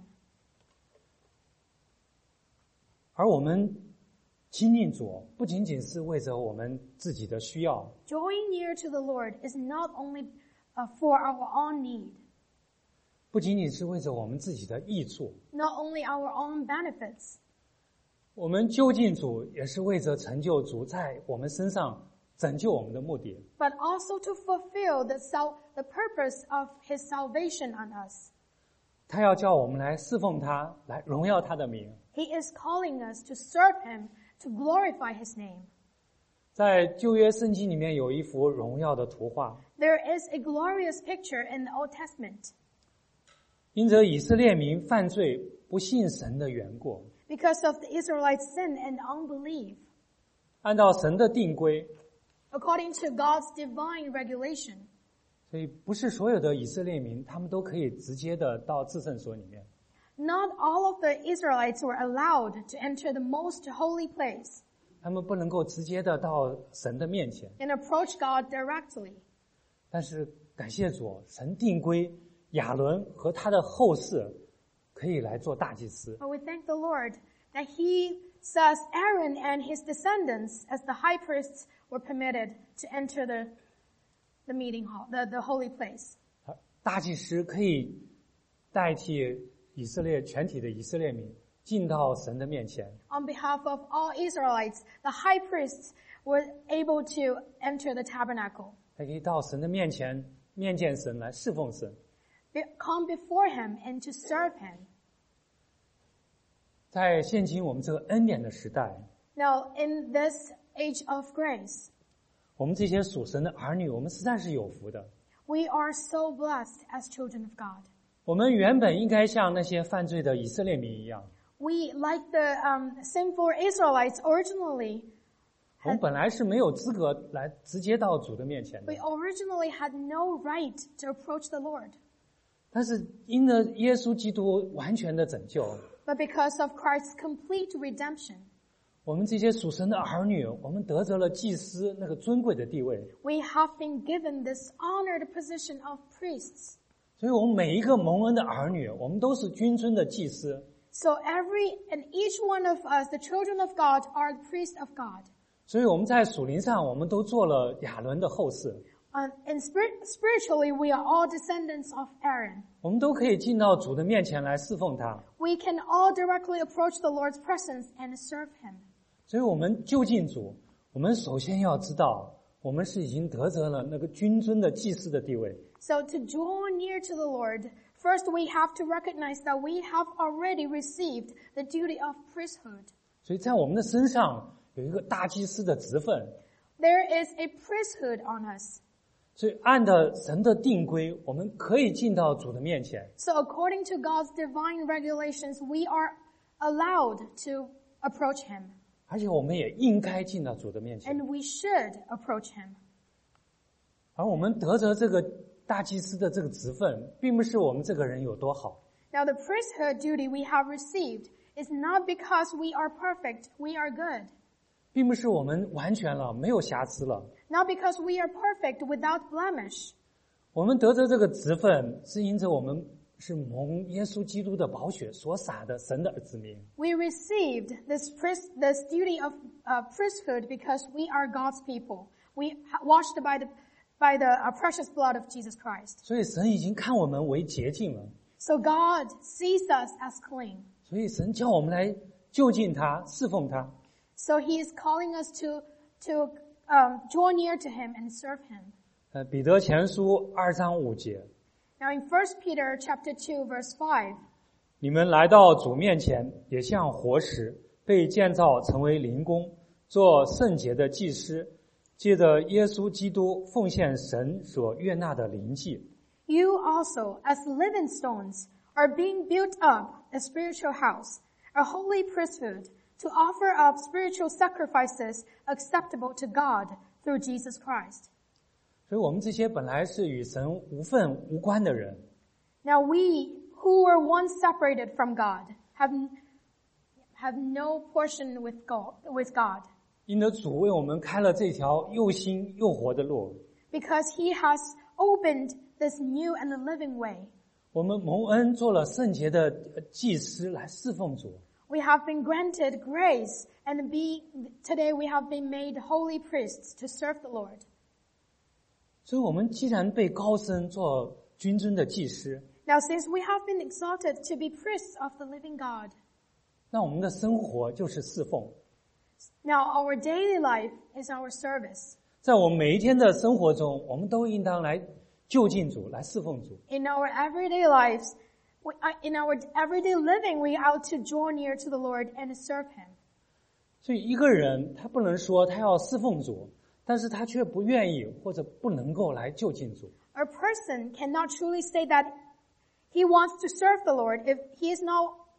而我们亲近主，不仅仅是为着我们自己的需要， Drawing near to the Lord is not only for our own need, 不仅仅是为着我们自己的益处， not only our own benefits, 我们就近主也是为着成就主在我们身上拯救我们的目的。 but also to fulfill the purpose of His salvation on us. 他要叫我们来侍奉他，来荣耀他的名。 He is calling us to serve Him, to glorify His name. 在旧约圣经里面有一幅荣耀的图画， There is a glorious picture in the Old Testament. 因着以色列民犯罪不信神的缘故， Because of the Israelites' sin and unbelief, 按照神的定规， according to God's divine regulation, 所以不是所有的以色列民他们都可以直接的到至圣所里面。 not all of the Israelites were allowed to enter the most holy place 他们不能够直接的到神的面前， and approach God directly. 但是感谢主，神定规亚伦和他的后世可以来做大祭司。 But we thank the Lord that He says Aaron and his descendants as the high priests were permitted to enter the meeting hall, the holy place. 大祭司可以代替以色列全体的以色列民进到神的面前， On behalf of all Israelites, the high priests were able to enter the tabernacle, 他可以到神的面前面见神，来侍奉神。 come before Him and to serve Him. 在现今我们这个恩典的时代， Now, in this age of grace, 我们这些属神的儿女，我们实在是有福的。 we are so blessed as children of God. 我们原本应该像那些犯罪的以色列民一样， We, like the sinful Israelites originally, 我们本来是没有资格来直接到主的面前的 we。originally had no right to approach the Lord. 但是因着耶稣基督完全的拯救， But because of Christ's complete redemption, 我们这些属神的儿女，我们得着了祭司那个尊贵的地位。 we have been given this honored position of priests. 所以我们每一个蒙恩的儿女，我们都是君尊的祭司。 So every and each one of us, the children of God, are the priests of God. 所以我们在属灵上，我们都做了亚伦的后世， And spiritually, we are all descendants of Aaron. 我们都可以进到主的面前来侍奉他。 We can all directly approach the Lord's presence and serve Him. 所以我们就近主，我们首先要知道，我们是已经得着了那个君尊的祭司的地位。 So to draw near to the Lord, first we have to recognize that we have already received the duty of priesthood. 所以在我们的身上有一个大祭司的职分， there is a priesthood on us. 所以按照神的定规，我们可以进到主的面前。 So according to God's divine regulations, we are allowed to approach him. 而且我们也应该进到主的面前。 And we should approach him. 而我们得着这个大祭司的这个职分，并不是我们这个人有多好， Now the priesthood duty we have received is not because we are perfect, we are good. 并不是我们完全了，没有瑕疵了。 Not because we are perfect without blemish. 我们得着这个职分，是因着我们是蒙耶稣基督的宝血所洒的神的子民。 We received this duty of priesthood because we are God's people. We washed by the precious blood of Jesus Christ. 所以神已经看我们为洁净了， So God sees us as clean. 所以神叫我们来就近他，侍奉他。 So He is calling us to draw near to Him and serve Him. 彼得前书2章5节， Now in 1 Peter chapter 2 verse 5, 你们来到主面前，也像活石，被建造成为灵宫，做圣洁的祭司，借着耶稣基督奉献神所悦纳的灵祭。 you also, as living stones, are being built up a spiritual house, a holy priesthood, to offer up spiritual sacrifices acceptable to God through Jesus Christ. 所以我们这些本来是与神无份无关的人， Now we, who were once separated from God, have no portion with God, 因着主为我们开了这条又新又活的路， because He has opened this new and living way. 我们蒙恩做了圣洁的祭司来侍奉主。 We have been granted grace, and today we have been made holy priests to serve the Lord. 所以我们既然被高升做君尊的祭司， Now since we have been exalted to be priests of the living God, 那我们的生活就是侍奉。 now our daily life is our service. 在我们每一天的生活中，我们都应当来就近主，来侍奉主。 In our everyday lives, in our everyday living, we ought to draw near to the Lord and serve Him. 所以一个人他不能说他要侍奉主，但是他却不愿意或者不能够来就近主。 A person cannot truly say that he wants to serve the Lord if he is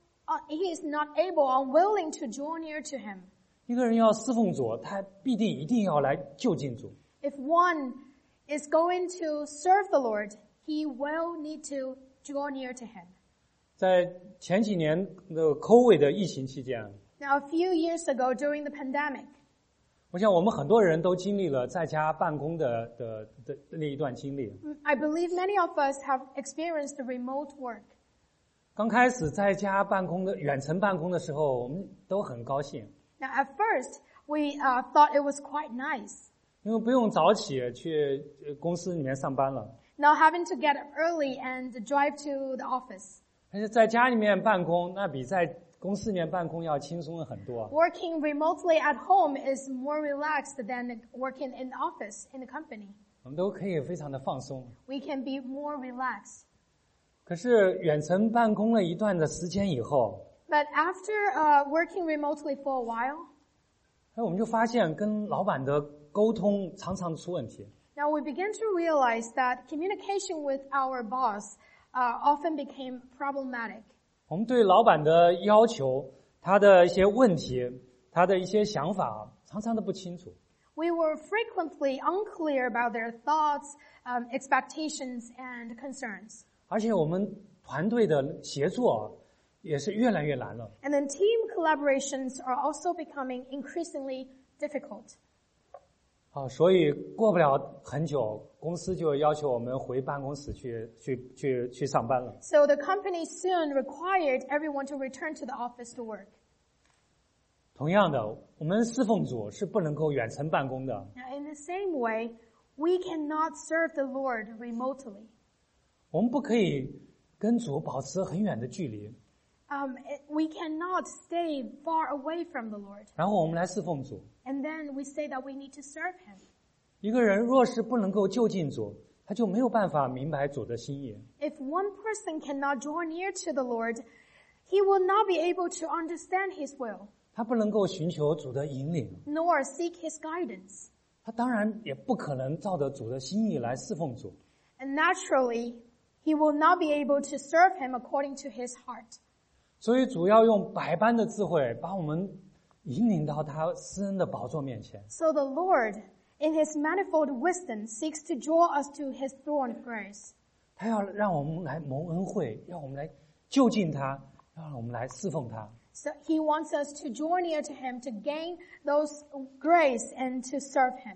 not able or willing to draw near to Him. 一个人要侍奉主，他必定一定要来就近主。 If one is going to serve the Lord, he will need to draw near to Him. 在前几年的 COVID 的疫情期间， Now, a few years ago, during the pandemic, 我想我们很多人都经历了在家办公的那一段经历。 I believe many of us have experienced the remote work. 刚开始在家办公的远程办公的时候，我们都很高兴， Now, at first, we thought it was quite nice. 因为不用早起去公司里面上班了。 Now, having to get up early and drive to the office. 但是在家里面办公，那比在公司里面办公要轻松很多。 Working remotely at home is more relaxed than working in the office, in the company. 我们都可以非常的放松。 We can be more relaxed. 可是远程办公了一段的时间以后， But after working remotely for a while, 我们就发现跟老板的沟通常常出问题。 now we began to realize that communication with our boss often became problematic. 我们对老板的要求，他的一些问题，他的一些想法，常常都不清楚。 We were frequently unclear about their thoughts, expectations, and concerns. 而且我们团队的协作也是越来越难了。 And then team collaborations are also becoming increasingly difficult. 所以过不了很久，公司就要求我们回办公室去上班了。 So the company soon required everyone to return to the office to work. 同样的，我们侍奉主是不能够远程办公的。 Now, in the same way, we cannot serve the Lord remotely. 我们不可以跟主保持很远的距离， We cannot stay far away from the Lord. 然后我们来侍奉主。 And then we say that we need to serve Him. 一个人若是不能够就近主，他就没有办法明白主的心意。 If one person cannot draw near to the Lord, he will not be able to understand His will, 他不能够寻求主的引领， nor seek His guidance. 他当然也不可能照着主的心意来侍奉主。 And naturally, he will not be able to serve him according to his heart. 所以主要用百般的智慧把我们引领到他施恩的宝座面前。 So the Lord, in his manifold wisdom, seeks to draw us to his throne of grace. 他要让我们来蒙恩惠，要我们来就近他，要让我们来侍奉他。 So he wants us to draw near to him, to gain those grace and to serve him.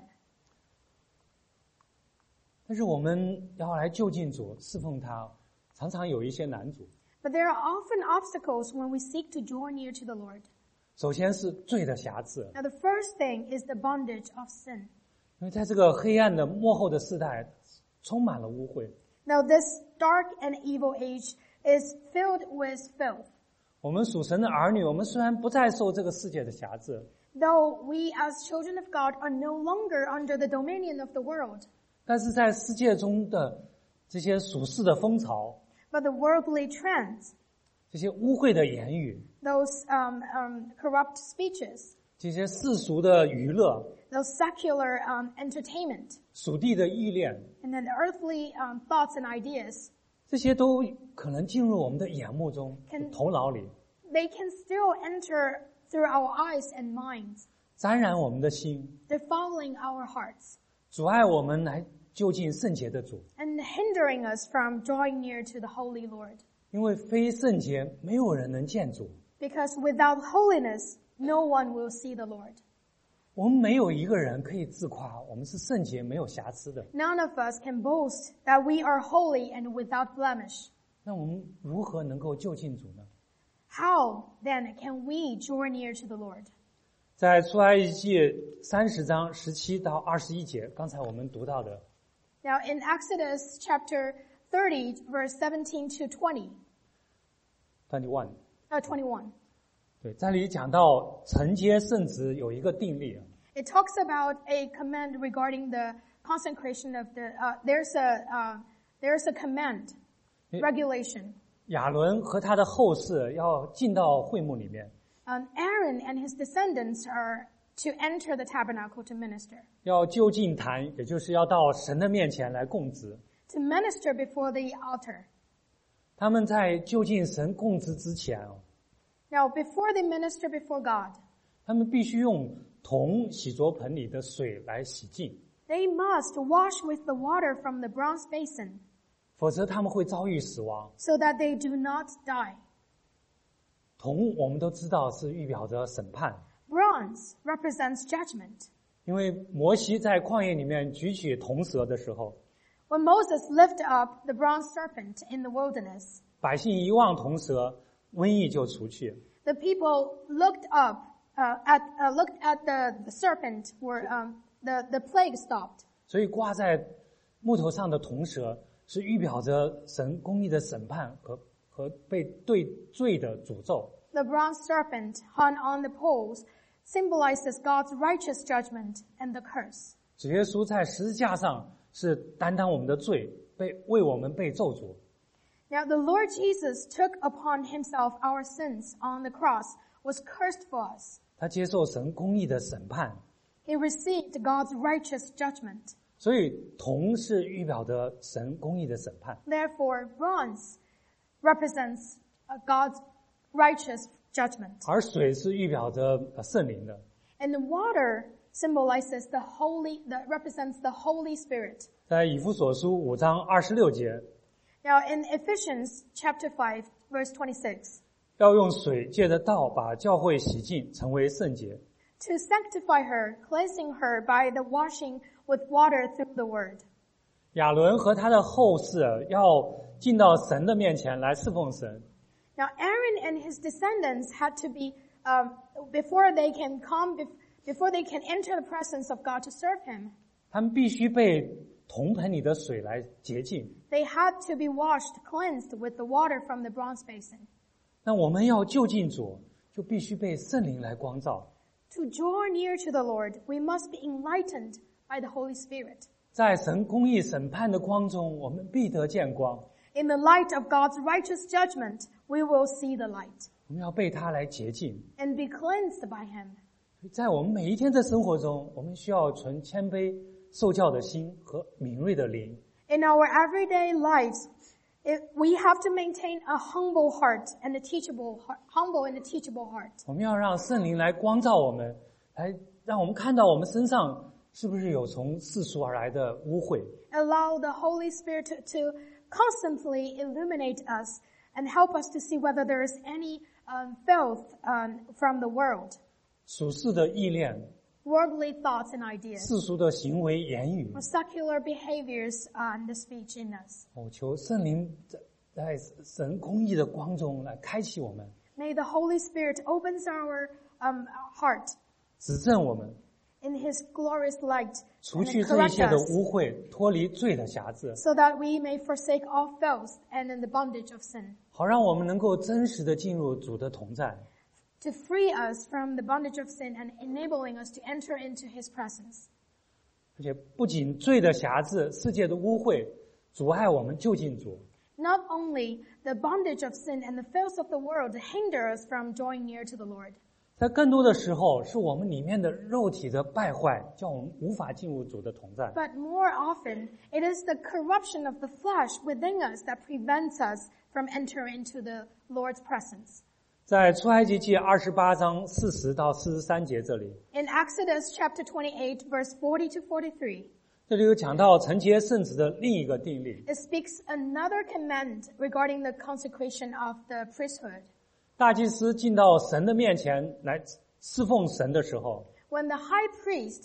但是我们要来就近主，侍奉他，常常有一些难阻。 But there are often obstacles when we seek to draw near to the Lord. 首先是罪的瑕疵， Now the first thing is the bondage of sin. 因为在这个黑暗的末后的世代，充满了污秽。 Now this dark and evil age is filled with filth. 我们属神的儿女，我们虽然不再受这个世界的辖制， Though we as children of God are no longer under the dominion of the world, 但是在世界中的这些属世的风潮， but the worldly trends, 这些污秽的言语， those corrupt speeches, 这些世俗的娱乐， those secular entertainment, 属地的意念， and then earthly thoughts and ideas, 这些都可能进入我们的眼目中、头脑里， they can still enter through our eyes and minds, 沾染我们的心， defiling our hearts, 阻碍我们来就近圣洁的主。 and hindering us from drawing near to the Holy Lord. 因为非圣洁，没有人能见主。 Because without holiness, no one will see the Lord. 我们没有一个人可以自夸，我们是圣洁没有瑕疵的。 None of us can boast that we are holy and without blemish. 那我们如何能够就近主呢？ How then can we draw near to the Lord? 在出埃及记30章17到21节，刚才我们读到的， Now in Exodus chapter 30, verse 17 to 21, 对，这里讲到承接圣职有一个定例， it talks about a command regarding the consecration of the, there's a command, regulation. 亚伦和他的后世要进到会幕里面， Aaron and his descendants are to enter the tabernacle to minister. 要就近坛，也就是要到神的面前来供职。 To minister before the altar. 他们在就近神供职之前， Now, before they minister before God, 他们必须用铜洗濯盆里的水来洗净， they must wash with the water from the bronze basin 否则他们会遭遇死亡。 so that they do not die. 铜我们都知道是预表着审判， Bronze represents judgment. 因为摩西在旷野里面举起铜蛇的时候， When Moses lifted up the bronze serpent in the wilderness, 百姓一望铜蛇，瘟疫就除去。 the people looked at the serpent where the plague stopped. 所以挂在木头上的铜蛇是预表着神公义的审判和被对罪的诅咒。 The bronze serpent hung on the poles symbolizes God's righteous judgment and the curse. 主耶稣在十字架上是担当我们的罪，为我们被咒诅。 Now the Lord Jesus took upon himself our sins on the cross, was cursed for us. 他接受神公义的审判， He received God's righteous judgment. 所以铜是预表着神公义的审判。 Therefore, bronze represents God's righteous judgment. 而水是预表着圣灵的。 And the water symbolizes represents the Holy Spirit. 在以弗所书5章26节， Now in Ephesians chapter 5, verse 26, 要用水借着道把教会洗净，成为圣洁。 to sanctify her, cleansing her by the washing with water through the word. 亚伦和他的后世要进到神的面前来侍奉神， Now Aaron and his descendants had to be, before they can enter the presence of God to serve him, 他们必须被铜盆里的水来洁净。 they had to be washed, cleansed with the water from the bronze basin. 那我们要就近主，就必须被圣灵来光照。 To draw near to the Lord, we must be enlightened by the Holy Spirit. 在神公义审判的光中，我们必得见光。 In the light of God's righteous judgment, we will see the light 我们要被他来洁净。 and be cleansed by him. 在我们每一天的生活中，我们需要存谦卑受教的心和敏锐的灵。 In our everyday lives, we have to maintain a humble heart and a humble and a teachable heart. 我们要让圣灵来光照我们，来让我们看到我们身上是不是有从世俗而来的污秽。 Allow the Holy Spirit to constantly illuminate us and help us to see whether there is any filth from the world. 属世的意念， Worldly thoughts and ideas. 世俗的行为言语。 Or secular behaviors and the speech in us. 求圣灵在神公义的光中来开启我们， May the Holy Spirit opens our heart 指正我们， in His glorious light 除 and 去这一 correct 切的 us 污秽，脱离罪的辖制， so that we may forsake all filth and in the bondage of sin. 好让我们能够真实的进入主的同在。 To free us from the bondage of sin and enabling us to enter into His presence. 而且不仅罪的辖制、世界的污秽阻碍我们就近主， Not only the bondage of sin and the filth of the world hinder us from drawing near to the Lord, 在更多的时候是我们里面的肉体的败坏，叫我们无法进入主的同在。 but more often it is the corruption of the flesh within us that prevents us from entering into the Lord's presence. 在出埃及记28章40到43节这里， In Exodus chapter 28 verse 40 to 43, 这里有讲到承接圣旨的另一个定例。 it speaks another command regarding the consecration of the priesthood. 大祭司进到神的面前来侍奉神的时候， When the high priest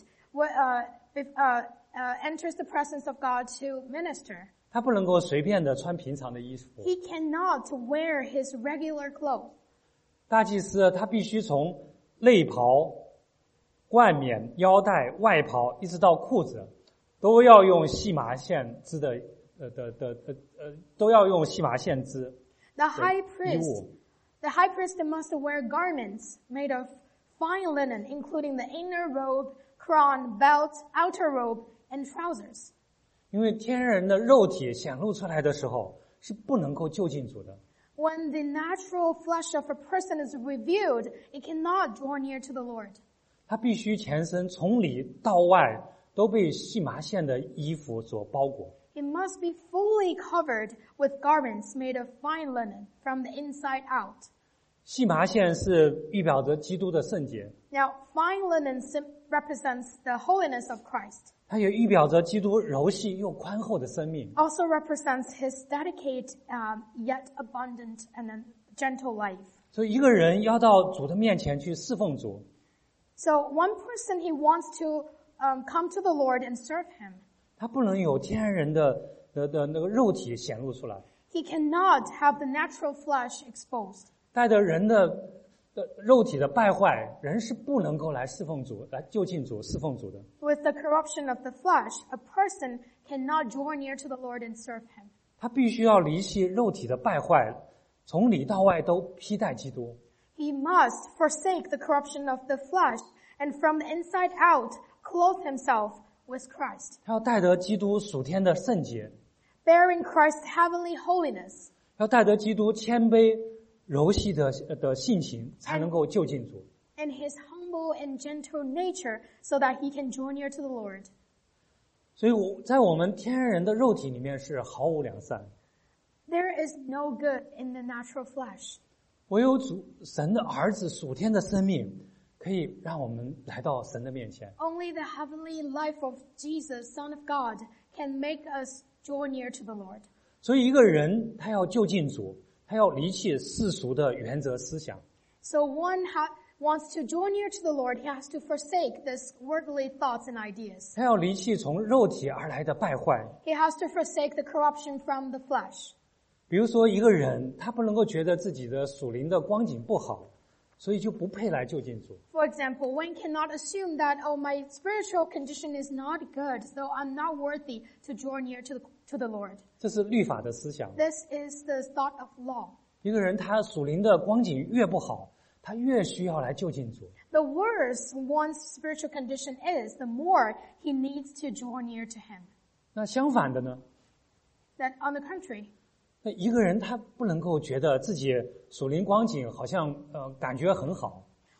enters the presence of God to minister, 他不能够随便的穿平常的衣服。 he cannot wear his regular clothes. 大祭司他必须从内袍、冠冕、腰带、外袍一直到裤子，都要用细麻线织的都要用细麻线织。 The high 衣 priest 物 The high priest must wear garments made of fine linen, including the inner robe, crown, belt, outer robe, and trousers. 因为天然的肉体显露出来的时候是不能够就近主的。 When the natural flesh of a person is revealed, it cannot draw near to the Lord. 他必须全身从里到外都被细麻线的衣服所包裹。 He must be fully covered with garments made of fine linen from the inside out. 细麻线是预表着基督的圣洁， Now, fine linen represents the holiness of Christ. 它也预表着基督柔细又宽厚的生命。 Also represents his delicate, yet abundant and gentle life. 所以一个人要到主的面前去侍奉主， So one person, he wants to come to the Lord and serve him. 他不能有天然人的那个肉体显露出来， He cannot have the natural flesh exposed. 带着人的肉体的败坏，人是不能够来侍奉主、来就近主、侍奉主的。 With the corruption of the flesh, a person cannot draw near to the Lord and serve him. 他必须要离弃肉体的败坏，从里到外都披戴基督。 He must forsake the corruption of the flesh and from the inside out clothe himself with Christ, 他要带得基督属天的圣洁， bearing Christ's heavenly holiness, 要带得基督谦卑柔细的性情，才能够就近主。 and his humble and gentle nature so that he can draw near to the Lord. 所以在我们天然人的肉体里面是毫无良善， There is no good in the natural flesh. 唯有神的儿子属天的生命，可以让我们来到神的面前。 Only the heavenly life of Jesus, Son of God, can make us draw near to the Lord. 所以一个人他要就近主，他要离弃世俗的原则思想， So one wants to draw near to the Lord, he has to forsake this worldly thoughts and ideas. 他要离弃从肉体而来的败坏。 He has to forsake the corruption from the flesh. 比如说一个人他不能够觉得自己的属灵的光景不好，所以就不配来就近主。 For example, one cannot assume that, oh, my spiritual condition is not good, so I'm not worthy to draw near to the Lord. 这是律法的思想。 This is the thought of law. 一个人他属灵的光景越不好，他越需要来就近主。 The worse one's spiritual condition is, the more he needs to draw near to him. 那相反的呢？ That on the contrary, 那一个人他不能够觉得自己属灵光景好像感觉很好，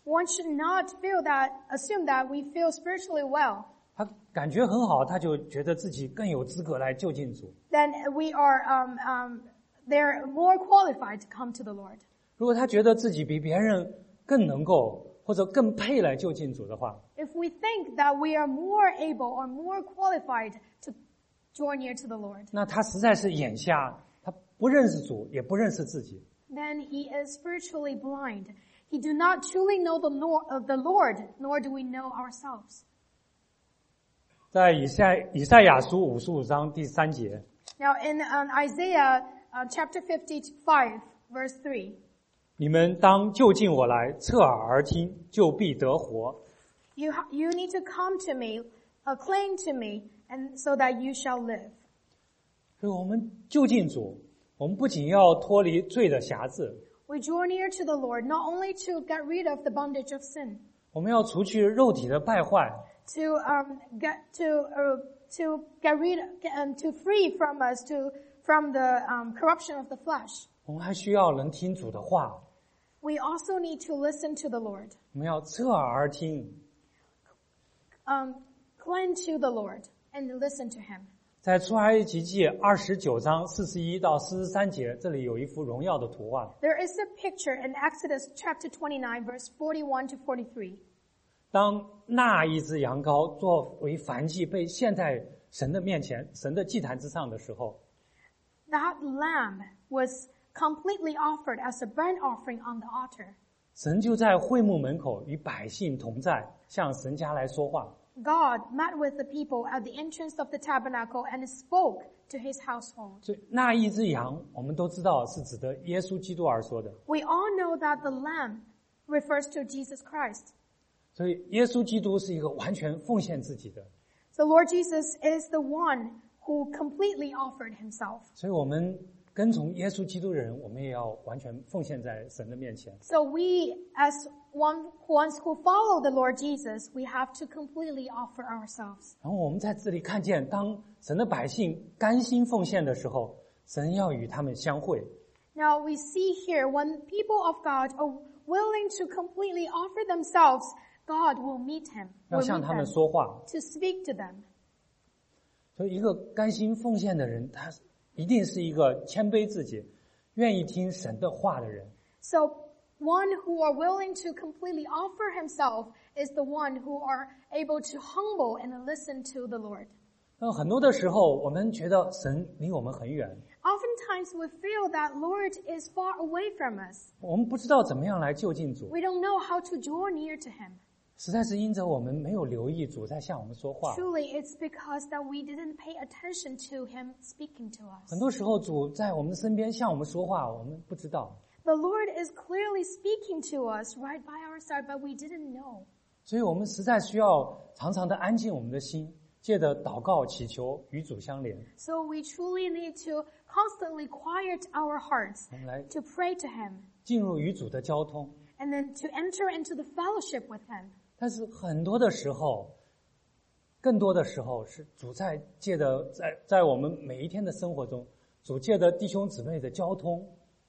one should not assume that we feel spiritually well. 他感觉很好，他就觉得自己更有资格来就近主。 Then we are, they're more qualified to come to the Lord. 如果他觉得自己比别人更能够或者更配来就近主的话， If we think that we are more able or more qualified to draw near to the Lord, 那他实在是眼瞎，他不认识主，也不认识自己。 then he is spiritually blind. He do not truly know the Lord, nor do we know ourselves. 在以赛亚书55章第3节， Now in Isaiah chapter 55, verse 3, 你们当就近我来，侧耳而听，就必得活。 you need to come to me, cling to me, and so that you shall live. 所以我们就近主，我们不仅要脱离罪的辖制， We draw near to the Lord not only to get rid of the bondage of sin, 我们要除去肉体的败坏， to get rid and to free from us from the corruption of the flesh. 我们还需要能听主的话， We also need to listen to the Lord, 我们要侧耳而听。 cling to the Lord and listen to Him. 在出埃及记29章41到43节，这里有一幅荣耀的图画。 There is a picture in Exodus chapter 29, verse 41 to 43. 当那一只羊羔作为燔祭被献在神的面前、神的祭坛之上的时候， That lamb was completely offered as a burnt offering on the altar. 神就在会幕门口与百姓同在，向神家来说话。 God met with the people at the entrance of the tabernacle and spoke to His household. 所以那一只羊，我们都知道是指的耶稣基督而说的。 We all know that the lamb refers to Jesus Christ. 所以耶稣基督是一个完全奉献自己的。 The Lord Jesus is the one who completely offered Himself. 所以我们跟从耶稣基督的人，我们也要完全奉献在神的面前。 So we, as ones who follow the Lord Jesus, we have to completely offer ourselves. 然后我们在这里看见，当神的百姓甘心奉献的时候，神要与他们相会。 Now we see here, when people of God are willing to completely offer themselves, God will meet him, 要 will 向 meet 他们 them, 说话。 to speak to them. 所以一个甘心奉献的人，他一定是一个谦卑自己、愿意听神的话的人。 So one who are willing to completely offer himself is the one who are able to humble and listen to the Lord. 那很多的时候，我们觉得神离我们很远， Oftentimes we feel that Lord is far away from us. 我们不知道怎么样来就近主， We don't know how to draw near to him. 实在是因着我们没有留意主在向我们说话。 Truly, it's because that we didn't pay attention to him speaking to us. 很多时候，主在我们身边向我们说话，我们不知道。 The Lord is clearly speaking to us right by our side, but we didn't know. 所以我们实在需要常常的安静我们的心，借着祷告祈求与主相连。 So we truly need to constantly quiet our hearts 我们来 to pray to him 进入与主的交通。 and then to enter into the fellowship with him. 但是很多的时候，更多的时候是主在借着在我们每一天的生活中，主借着弟兄姊妹的交通，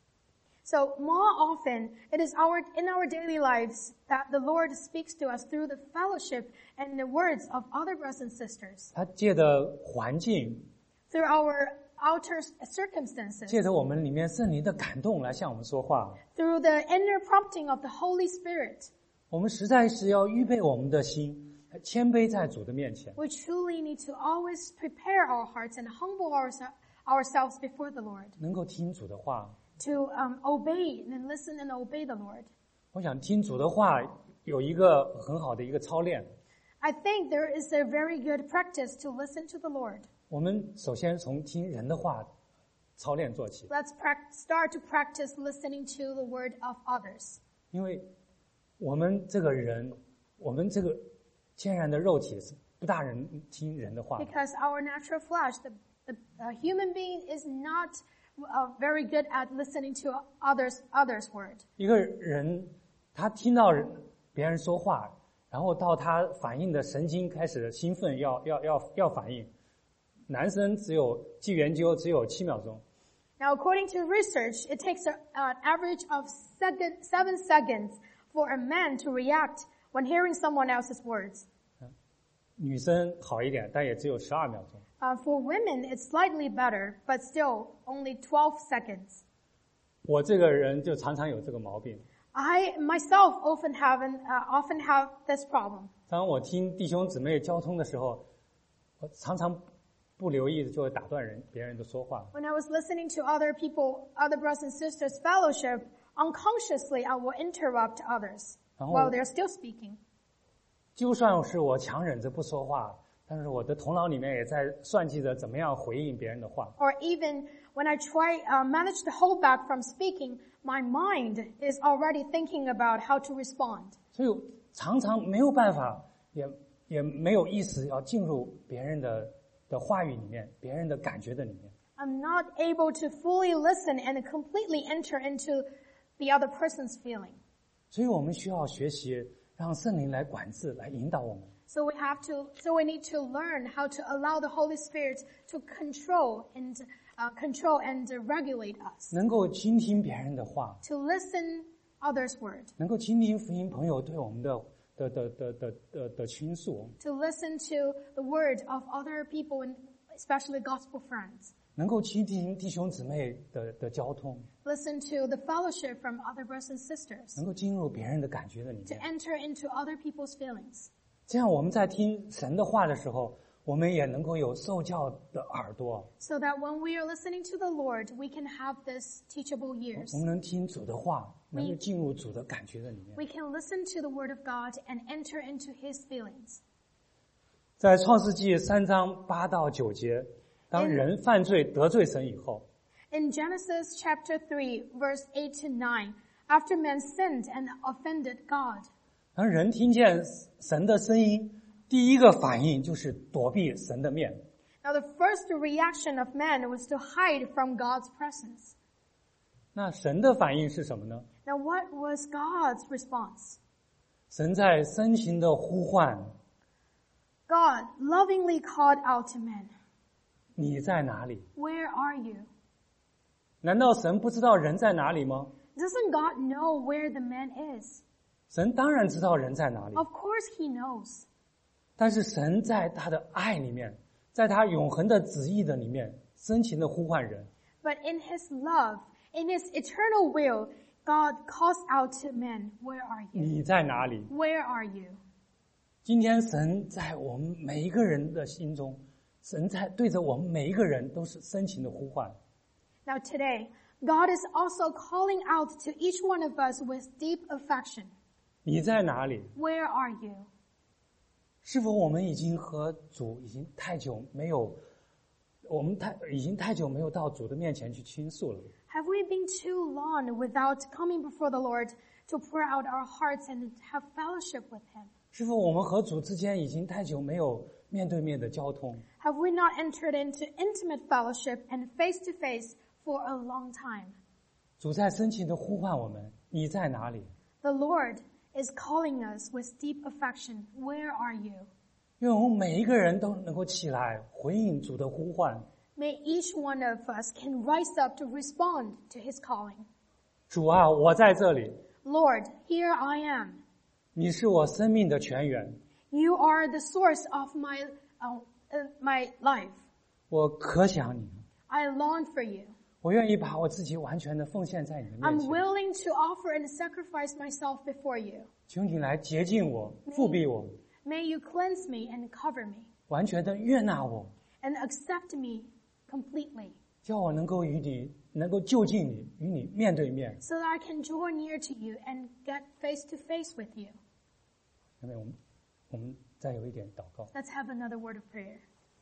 So more often, it is in our daily lives that the Lord speaks to us through the fellowship and the words of other brothers and sisters, 他借着环境， through our outer circumstances, 借着我们里面圣灵的感动来向我们说话。 through the inner prompting of the Holy Spirit. 我们实在是要预备我们的心，谦卑在主的面前。 We truly need to always prepare our hearts and humble ourselves before the Lord 能够听主的话。 to obey and listen and obey the Lord. 我想听主的话有一个很好的一个操练。 I think there is a very good practice to listen to the Lord. 我们首先从听人的话操练做起， Let's start to practice listening to the word of others. 因为我们这个人，我们这个天然的肉体是不大人听人的话的。 Because our natural flesh, the human being is not very good at listening to others' word. 一个人他听到别人说话，然后到他反应的神经开始兴奋，要反应。男生据研究只有7秒钟， Now, according to research, it takes an average of 7 seconds for a man to react when hearing someone else's words. 女生好一点，但也只有12秒钟。 For women, it's slightly better, but still only 12 seconds. 我这个人就常常有这个毛病。 I myself often have this problem. 当我听弟兄姊妹交通的时候，我常常不留意就会打断别人的说话。 When I was listening to other brothers and sisters fellowship, unconsciously I will interrupt others while they're still speaking. 就算是我强忍着不说话，但是我的头脑里面也在算计着怎么样回应别人的话。 Or even when I manage to hold back from speaking, my mind is already thinking about how to respond. 所以常常没有办法，也没有意识要进入别人的话语里面，别人的感觉的里面。 I'm not able to fully listen and completely enter into the other person's feeling. 所以我们需要学习，让圣灵来管制，来引导我们。 So we need to learn how to allow the Holy Spirit to control and regulate us. 能够倾听别人的话。 To listen others' word. 能够倾听福音朋友对我们的倾诉。 To listen to the word of other people, and especially gospel friends. 能够倾听弟兄姊妹的交通。 Listen to the fellowship from other brothers and sisters. 能够进入别人的感觉的里面。 To enter into other people's feelings. 这样我们在听神的话的时候，我们也能够有受教的耳朵。 So that when we are listening to the Lord, we can have this teachable ears. 我们能听主的话，能够进入主的感觉的里面。 We can listen to the word of God and enter into His feelings. 在创世纪3章8到9节，当人犯罪得罪神以后。 In Genesis chapter 3, verse 8 to 9, after man sinned and offended God. 当人听见神的声音，第一个反应就是躲避神的面。 Now the first reaction of man was to hide from God's presence. 那神的反应是什么呢？ Now what was God's response? 神在深情的呼唤。 God lovingly called out to man. 你在哪里？ Where are you? 难道神不知道人在哪里吗？ Doesn't God know where the man is? 神当然知道人在哪里。 Of course He knows. 但是神在他的爱里面，在他永恒的旨意的里面，深情的呼唤人。 But in His love, in His eternal will, God calls out to man, where are you? 你在哪里？ Where are you? 今天神在我们每一个人的心中，神在对着我们每一个人都是深情的呼唤。 Now today, God is also calling out to each one of us with deep affection. 你在哪里？ Where are you? 是否我们已经和主已经太久没有到主的面前去倾诉了？ Have we been too long without coming before the Lord to pour out our hearts and have fellowship with Him? 是否我们和主之间已经太久没有面对面的交通？ Have we not entered into intimate fellowship and face-to-face for a long time? 主在深情的呼唤我们，你在哪里？ The Lord is calling us with deep affection. Where are you? 愿我们每一个人都能够起来回应主的呼唤。 May each one of us can rise up to respond to His calling. 主啊，我在这里。 Lord, here I am. 你是我生命的泉源。 You are the source of my life. 我可想你。 I long for you. 我愿意把我自己完全的奉献在你的面 I'm 前。 willing to offer and sacrifice myself before you. 求你来洁净我，复庇我， May you cleanse me and cover me 完全的悦纳我， and accept me completely 叫我能够就近你，与你面对面。 so that I can draw near to you and get face to face with you. 因为我们再有一点祷告。 Let's have another word of prayer.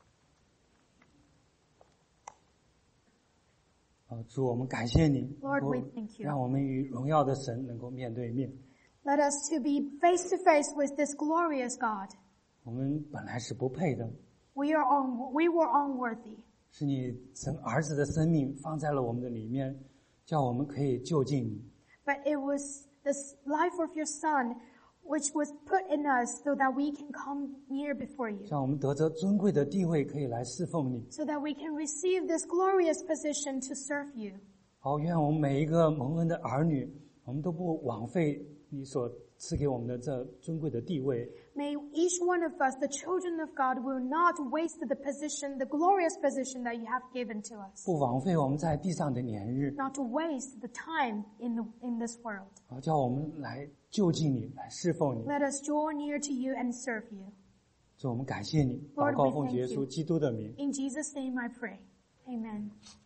主，我们感谢你， Lord, 能 we 够 thank you. 让我们与荣耀的神能够面对面。 Let us to be face to face with this glorious God. 我们本来是不配的， We were unworthy. 是你神儿子的生命放在了我们的里面，叫我们可以就近你。 But it was the life of your Son which was put in us so that we can come near before you. 让我们得着尊贵的地位，可以来侍奉你。 So that we can receive this glorious position to serve you. 好，愿我们每一个蒙恩的儿女，我们都不枉费你所赐给我们的这尊贵的地位。 May each one of us, the children of God, will not waste the position, the glorious position that you have given to us. 不枉费我们在地上的年日， Not to waste the time in this world. 叫我们来就近你，来侍奉你。 Let us draw near to you and serve you. 主，我们感谢你， Lord, 祷告 we 奉 thank 耶稣 you. 基督的名。 In Jesus' name I pray. Amen.